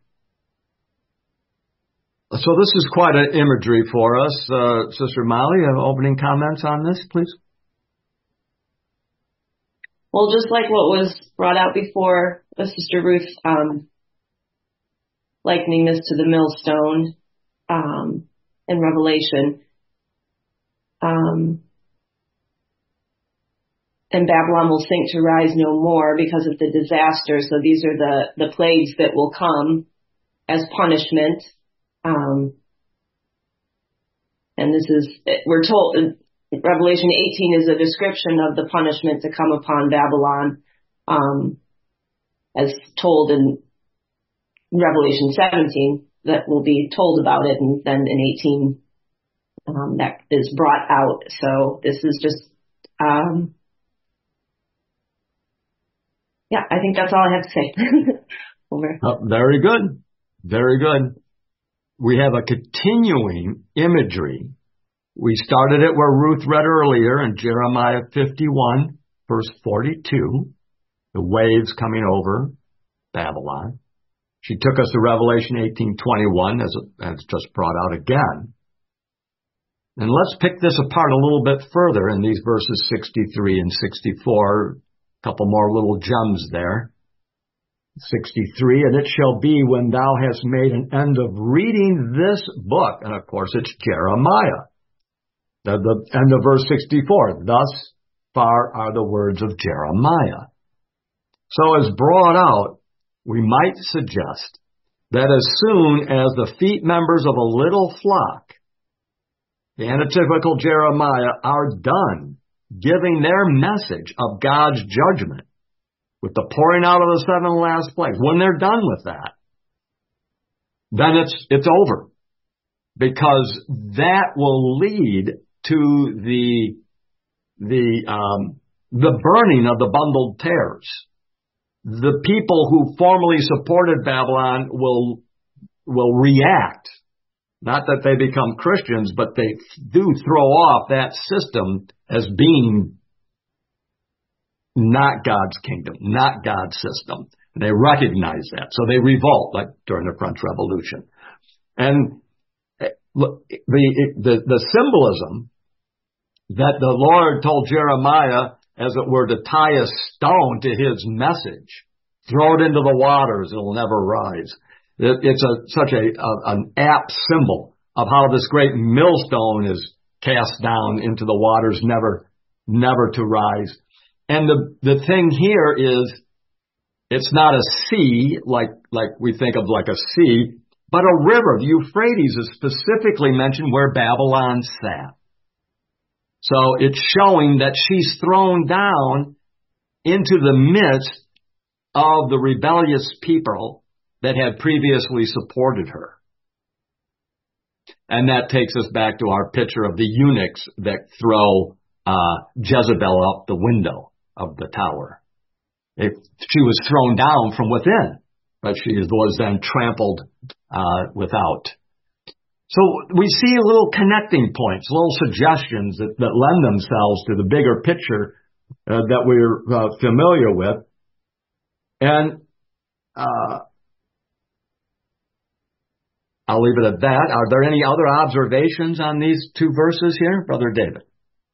So this is quite an imagery for us. Uh, Sister Molly, you have opening comments on this, please? Well, just like what was brought out before with Sister Ruth, um, likening this to the millstone um, in Revelation. Um, and Babylon will sink to rise no more because of the disaster. So these are the, the plagues that will come as punishment. Um, and this is, we're told, Revelation eighteen is a description of the punishment to come upon Babylon, um, as told in Revelation seventeen, that will be told about it, and then in eighteen, um, that is brought out. So this is just, um, yeah, I think that's all I have to say. Over. Oh, very good. Very good. We have a continuing imagery. We started it where Ruth read earlier in Jeremiah fifty-one, verse forty-two, the waves coming over Babylon. She took us to Revelation eighteen twenty-one, as it's just brought out again. And let's pick this apart a little bit further in these verses sixty-three and sixty-four, a couple more little gems there. sixty-three, and it shall be when thou hast made an end of reading this book, and of course it's Jeremiah. The, the end of verse sixty-four, thus far are the words of Jeremiah. So as brought out, we might suggest that as soon as the feet members of a little flock, the antitypical Jeremiah, are done giving their message of God's judgment, with the pouring out of the seven last plagues, when they're done with that, then it's it's over. Because that will lead to the the um, the burning of the bundled tares. The people who formerly supported Babylon will will react. Not that they become Christians, but they do throw off that system as being not God's kingdom, not God's system. And they recognize that. So they revolt, like during the French Revolution. And the, the, the symbolism that the Lord told Jeremiah, as it were, to tie a stone to his message, throw it into the waters, it will never rise. It, it's a, such a, a an apt symbol of how this great millstone is cast down into the waters, never, never to rise. And the, the thing here is, it's not a sea like, like we think of like a sea, but a river. The Euphrates is specifically mentioned where Babylon sat. So it's showing that she's thrown down into the midst of the rebellious people that had previously supported her. And that takes us back to our picture of the eunuchs that throw uh, Jezebel out the window of the tower. It, she was thrown down from within, but she was then trampled uh, without. So we see little connecting points, little suggestions that, that lend themselves to the bigger picture uh, that we're uh, familiar with. And uh, I'll leave it at that. Are there any other observations on these two verses here, Brother David?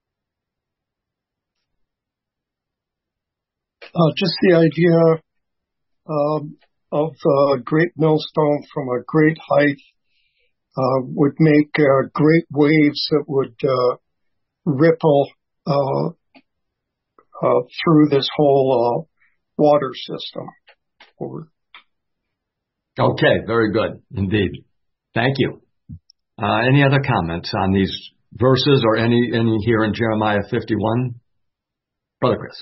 Uh, just the idea um, of a great millstone from a great height uh, would make uh, great waves that would uh, ripple uh, uh, through this whole uh, water system. Over. Okay, very good indeed. Thank you. Uh, any other comments on these verses or any any here in Jeremiah fifty-one? Brother Chris.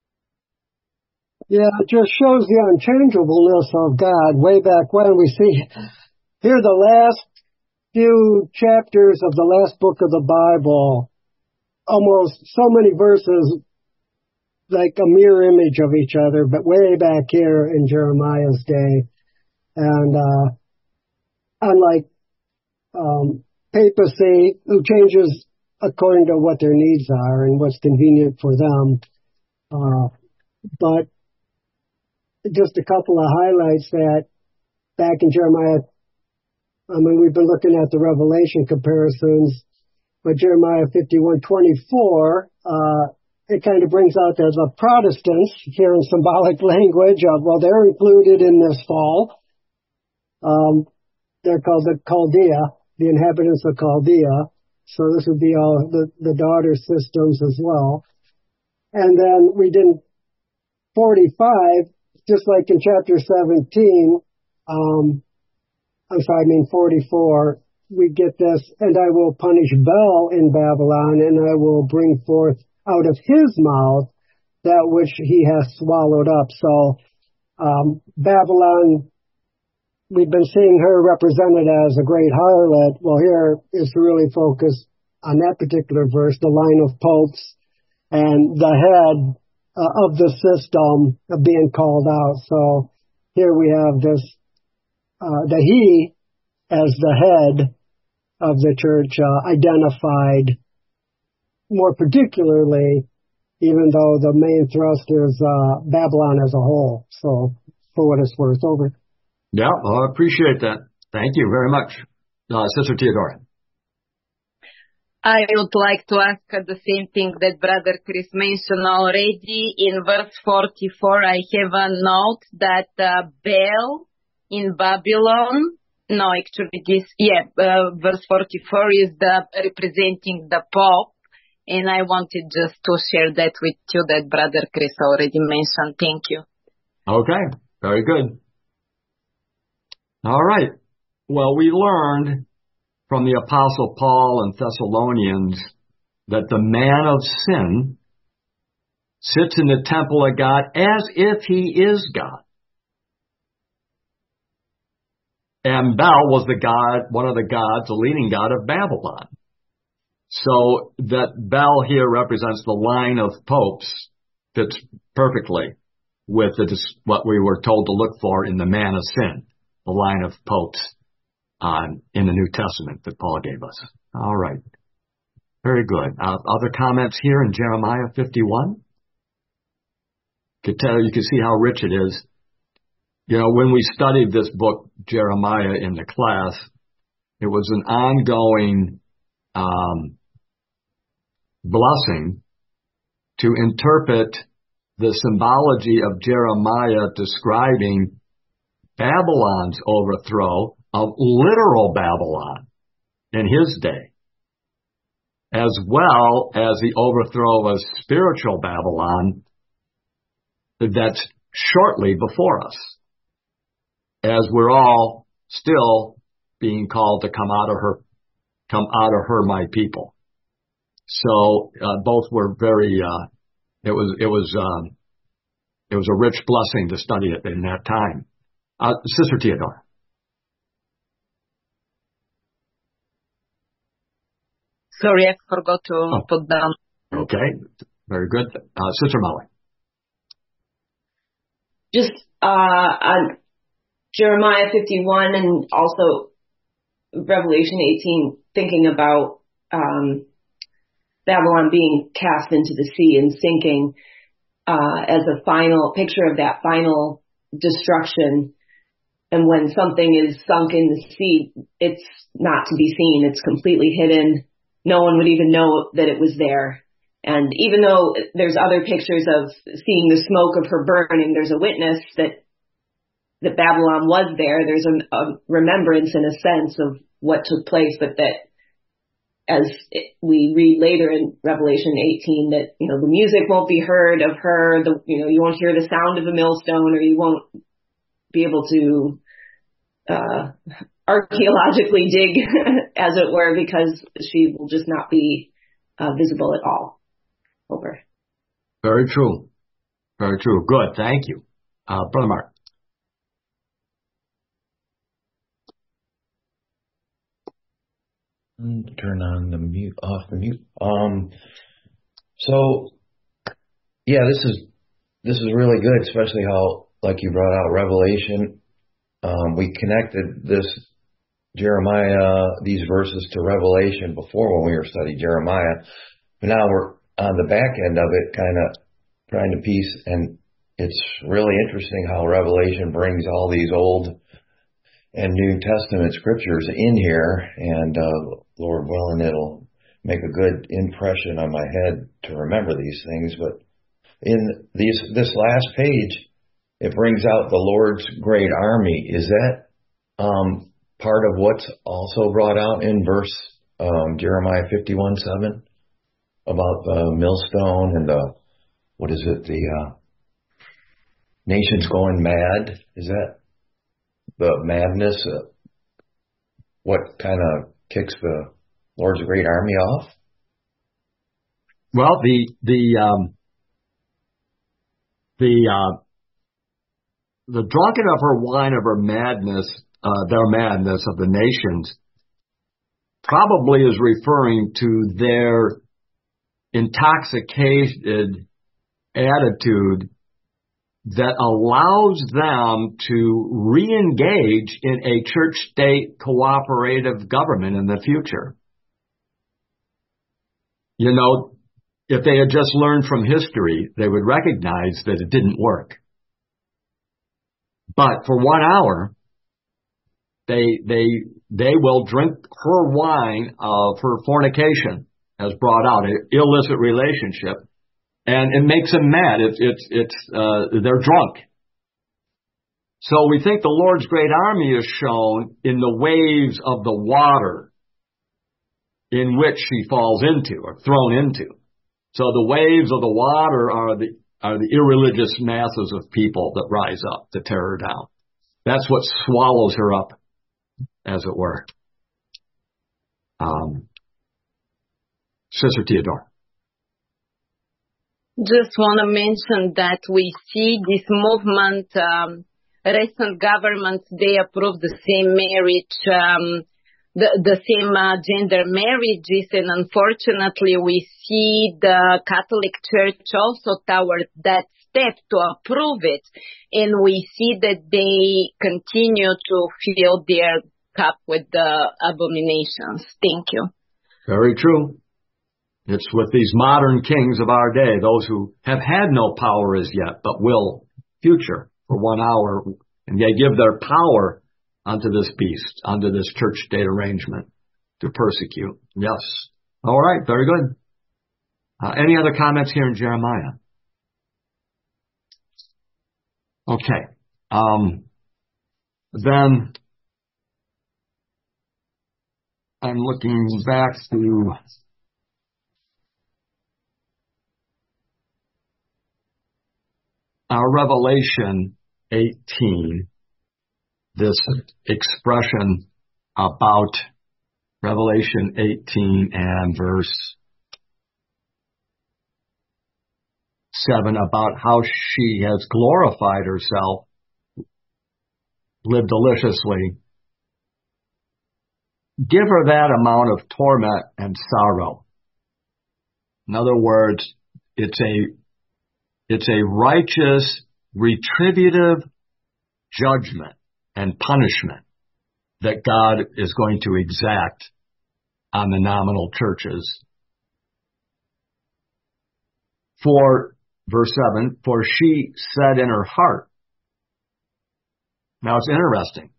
Yeah, it just shows the unchangeableness of God way back when. We see here the last few chapters of the last book of the Bible almost so many verses like a mirror image of each other, but way back here in Jeremiah's day. And uh, unlike um, papacy, who changes according to what their needs are and what's convenient for them. Uh, but just a couple of highlights that back in Jeremiah, I mean, we've been looking at the Revelation comparisons, but Jeremiah fifty-one twenty-four, uh, it kind of brings out that the Protestants, here in symbolic language of, well, they're included in this fall. Um, they're called the Chaldea, the inhabitants of Chaldea. So this would be all the, the daughter systems as well. And then we did forty-five, just like in chapter seventeen, um, I'm sorry, I mean forty-four, we get this, and I will punish Bel in Babylon, and I will bring forth out of his mouth that which he has swallowed up. So um, Babylon, we've been seeing her represented as a great harlot. Well, here is to really focus on that particular verse, the line of popes and the head uh, of the system being called out. So here we have this, uh, the he as the head of the church uh, identified more particularly, even though the main thrust is uh, Babylon as a whole. So for what it's worth, over. Yeah, well, I appreciate that. Thank you very much. Uh, Sister Theodora. I would like to ask the same thing that Brother Chris mentioned already. In verse forty-four, I have a note that uh, Baal in Babylon, no, actually this, yeah, uh, verse forty-four is the representing the Pope. And I wanted just to share that with you that Brother Chris already mentioned. Thank you. Okay, very good. All right. Well, we learned from the Apostle Paul in Thessalonians that the man of sin sits in the temple of God as if he is God. And Bel was the god, one of the gods, the leading god of Babylon. So that Bel here represents the line of popes fits perfectly with the, what we were told to look for in the man of sin, the line of popes um, in the New Testament that Paul gave us. All right. Very good. Uh, other comments here in Jeremiah fifty-one? You can tell, you can see how rich it is. You know, when we studied this book, Jeremiah, in the class, it was an ongoing um, blessing to interpret the symbology of Jeremiah describing Babylon's overthrow of literal Babylon in his day, as well as the overthrow of spiritual Babylon that's shortly before us, as we're all still being called to come out of her, come out of her, my people. So uh, both were very. Uh, it was it was um, it was a rich blessing to study it in that time. Uh, Sister Theodora. Sorry, I forgot to Oh. put down. Okay, very good. Uh, Sister Molly. Just uh, on Jeremiah fifty-one and also Revelation eighteen, thinking about um, Babylon being cast into the sea and sinking uh, as a final picture of that final destruction. And when something is sunk in the sea, it's not to be seen. It's completely hidden. No one would even know that it was there. And even though there's other pictures of seeing the smoke of her burning, there's a witness that that Babylon was there. There's a, a remembrance in a sense of what took place, but that as it, we read later in Revelation eighteen, that, you know, the music won't be heard of her, the, you know, you won't hear the sound of a millstone, or you won't be able to uh, archaeologically dig, as it were, because she will just not be uh, visible at all. Over. Very true. Very true. Good. Thank you. Uh, Brother Mark. Turn on the mute, off the mute. Um, So, yeah, this is this is really good, especially how, like you brought out Revelation. Um, we connected this Jeremiah, these verses to Revelation before when we were studying Jeremiah. But now we're on the back end of it, kind of trying to piece, and it's really interesting how Revelation brings all these Old and New Testament scriptures in here, and uh, Lord willing, it'll make a good impression on my head to remember these things. But in these, this last page, it brings out the Lord's great army. Is that um, part of what's also brought out in verse um, Jeremiah fifty-one seven about the millstone and the, what is it, the uh, nations going mad? Is that the madness? Uh, what kind of kicks the Lord's great army off? Well, the the um, the uh, the drunken of her wine of her madness, uh, their madness of the nations, probably is referring to their intoxicated attitude that allows them to re-engage in a church-state cooperative government in the future. You know, if they had just learned from history, they would recognize that it didn't work. But for one hour, they they they will drink her wine of her fornication, as brought out, an illicit relationship, and it makes them mad. It's it's it's uh, they're drunk. So we think the Lord's great army is shown in the waves of the water in which she falls into or thrown into. So the waves of the water are the are the irreligious masses of people that rise up to tear her down. That's what swallows her up, as it were. Um, Sister Theodore. Just want to mention that we see this movement, um, recent governments, they approve the same marriage, um, the, the same uh, gender marriages, and unfortunately we see the Catholic Church also toward that step to approve it, and we see that they continue to fill their cup with the abominations. Thank you. Very true. It's with these modern kings of our day, those who have had no power as yet, but will future for one hour, and they give their power unto this beast, unto this church-state arrangement to persecute. Yes. All right. Very good. Uh, any other comments here in Jeremiah? Okay. Um, then I'm looking back to our Revelation eighteen, this expression about Revelation eighteen and verse seven about how she has glorified herself, lived deliciously. Give her that amount of torment and sorrow. In other words, it's a it's a righteous, retributive judgment and punishment that God is going to exact on the nominal churches. For, verse seven, for she said in her heart. Now it's interesting.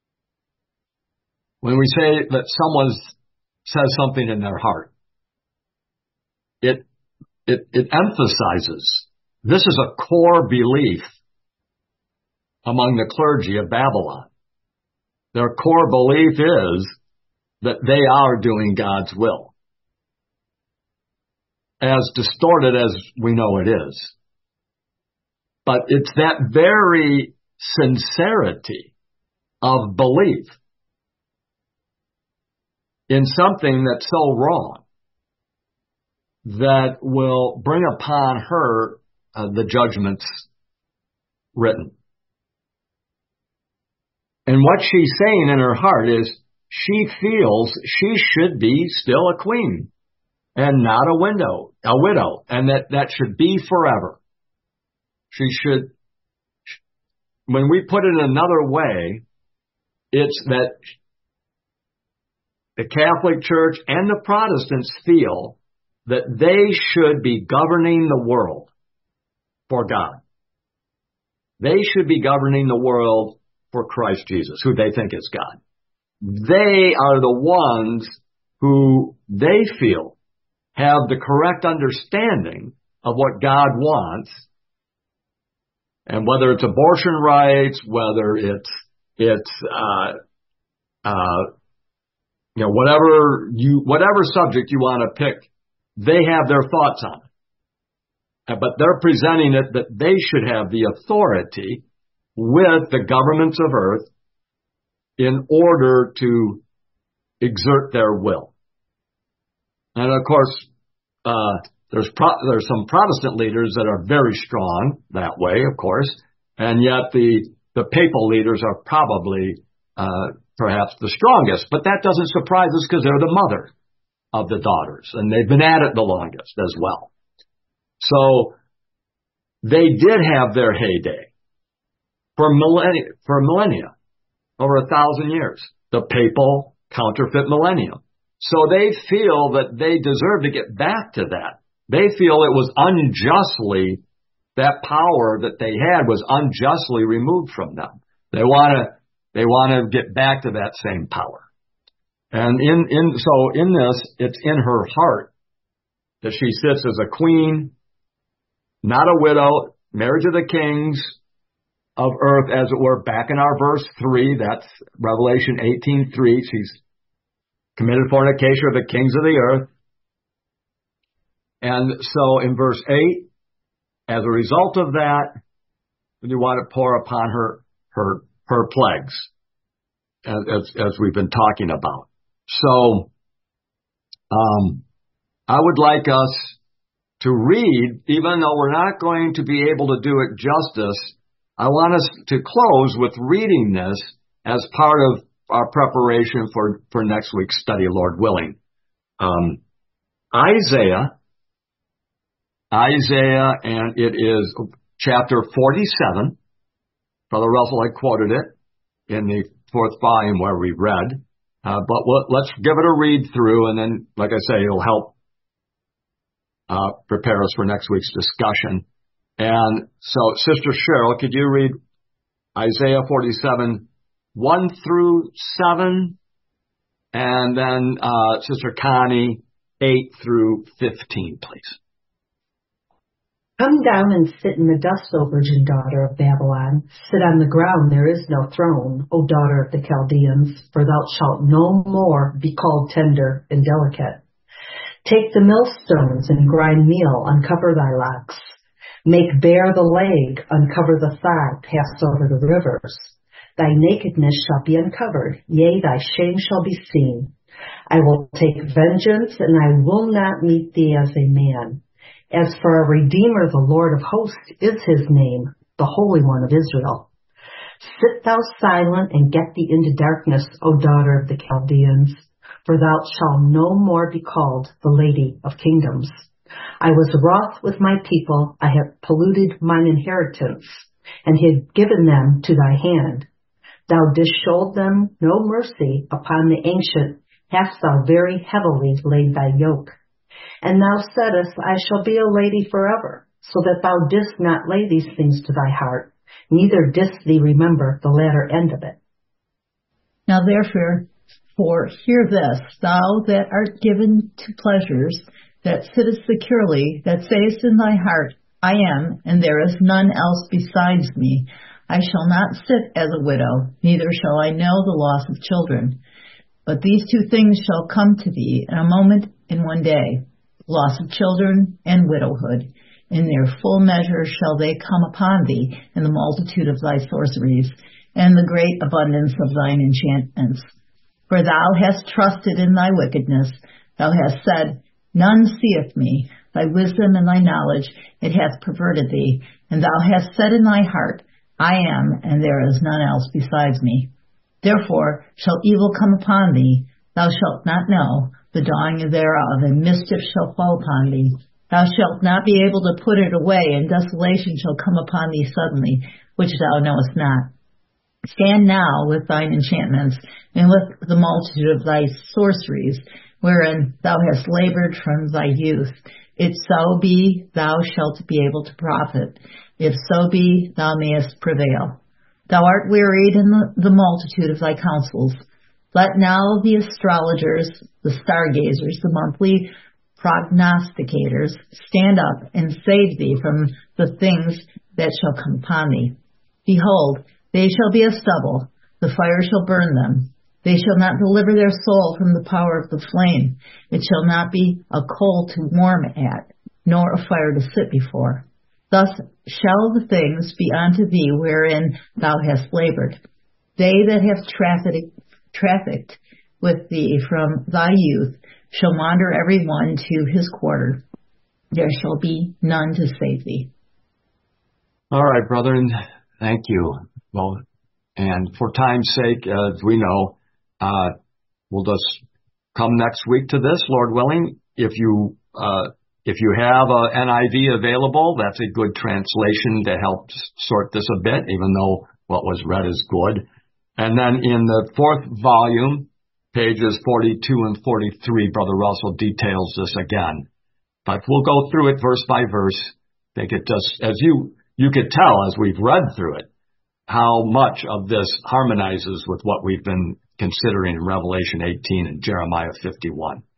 When we say that someone says something in their heart, it, it, it emphasizes this is a core belief among the clergy of Babylon. Their core belief is that they are doing God's will. As distorted as we know it is. But it's that very sincerity of belief in something that's so wrong that will bring upon her uh, the judgments written. And what she's saying in her heart is she feels she should be still a queen. and not a widow, a widow, and that, that should be forever. She should, when we put it another way, it's that the Catholic Church and the Protestants feel that they should be governing the world for God. They should be governing the world for Christ Jesus, who they think is God. They are the ones who they feel have the correct understanding of what God wants, and whether it's abortion rights, whether it's it's uh, uh, you know whatever you whatever subject you want to pick, they have their thoughts on it. But they're presenting it that they should have the authority with the governments of earth in order to exert their will. And of course, uh, there's pro- there's some Protestant leaders that are very strong that way, of course, and yet the the papal leaders are probably uh, perhaps the strongest. But that doesn't surprise us because they're the mother of the daughters, and they've been at it the longest as well. So they did have their heyday for millennia, for millennia, over a thousand years, the papal counterfeit millennium. So they feel that they deserve to get back to that. They feel it was unjustly, that power that they had was unjustly removed from them. They want to, they want to get back to that same power. And in, in, so in this, it's in her heart that she sits as a queen, not a widow, married to the kings of earth, as it were, back in our verse three, that's Revelation eighteen three. She's committed fornication with the kings of the earth. And so in verse eight, as a result of that, you want to pour upon her, her, her plagues, as, as we've been talking about. So, um, I would like us to read, even though we're not going to be able to do it justice, I want us to close with reading this as part of our preparation for, for next week's study, Lord willing. Um, Isaiah, Isaiah, and it is chapter forty-seven. Brother Russell had quoted it in the fourth volume where we read. Uh, but we'll, let's give it a read through, and then, like I say, it'll help uh, prepare us for next week's discussion. And so, Sister Cheryl, could you read Isaiah forty-seven, one through seven, and then uh, Sister Connie, eight through fifteen, please. Come down and sit in the dust, O virgin daughter of Babylon. Sit on the ground, there is no throne, O daughter of the Chaldeans, for thou shalt no more be called tender and delicate. Take the millstones and grind meal, uncover thy locks. Make bare the leg, uncover the thigh, pass over the rivers. Thy nakedness shall be uncovered, yea, thy shame shall be seen. I will take vengeance, and I will not meet thee as a man. As for our Redeemer, the Lord of hosts is his name, the Holy One of Israel. Sit thou silent and get thee into darkness, O daughter of the Chaldeans, for thou shalt no more be called the Lady of Kingdoms. I was wroth with my people, I have polluted mine inheritance, and had given them to thy hand. Thou didst show them no mercy, upon the ancient hast thou very heavily laid thy yoke. And thou saidst, I shall be a lady forever, so that thou didst not lay these things to thy heart, neither didst thee remember the latter end of it. Now therefore, for hear this, thou that art given to pleasures, that sittest securely, that sayest in thy heart, I am, and there is none else besides me. I shall not sit as a widow, neither shall I know the loss of children. But these two things shall come to thee in a moment, in one day, loss of children and widowhood. In their full measure shall they come upon thee, in the multitude of thy sorceries, and the great abundance of thine enchantments. For thou hast trusted in thy wickedness, thou hast said, none seeth me. Thy wisdom and thy knowledge, it hath perverted thee, and thou hast said in thy heart, I am, and there is none else besides me. Therefore shall evil come upon thee, thou shalt not know, the dawning thereof, and mischief shall fall upon thee. Thou shalt not be able to put it away, and desolation shall come upon thee suddenly, which thou knowest not. Stand now with thine enchantments, and with the multitude of thy sorceries, wherein thou hast labored from thy youth. If so be thou shalt be able to profit, if so be thou mayest prevail. Thou art wearied in the, the multitude of thy counsels. Let now the astrologers, the stargazers, the monthly prognosticators stand up and save thee from the things that shall come upon thee. Behold, they shall be as stubble, the fire shall burn them. They shall not deliver their soul from the power of the flame. It shall not be a coal to warm at, nor a fire to sit before. Thus shall the things be unto thee wherein thou hast labored. They that have trafficked, trafficked with thee from thy youth shall wander every one to his quarter. There shall be none to save thee. All right, brethren, thank you. Well, and for time's sake, as we know, uh, we'll just come next week to this, Lord willing. If you uh, if you have a N I V available, that's a good translation to help sort this a bit, even though what was read is good. And then in the fourth volume, pages forty-two and forty-three, Brother Russell details this again. But we'll go through it verse by verse. I think it just, as you, you could tell as we've read through it, how much of this harmonizes with what we've been considering in Revelation eighteen and Jeremiah fifty-one.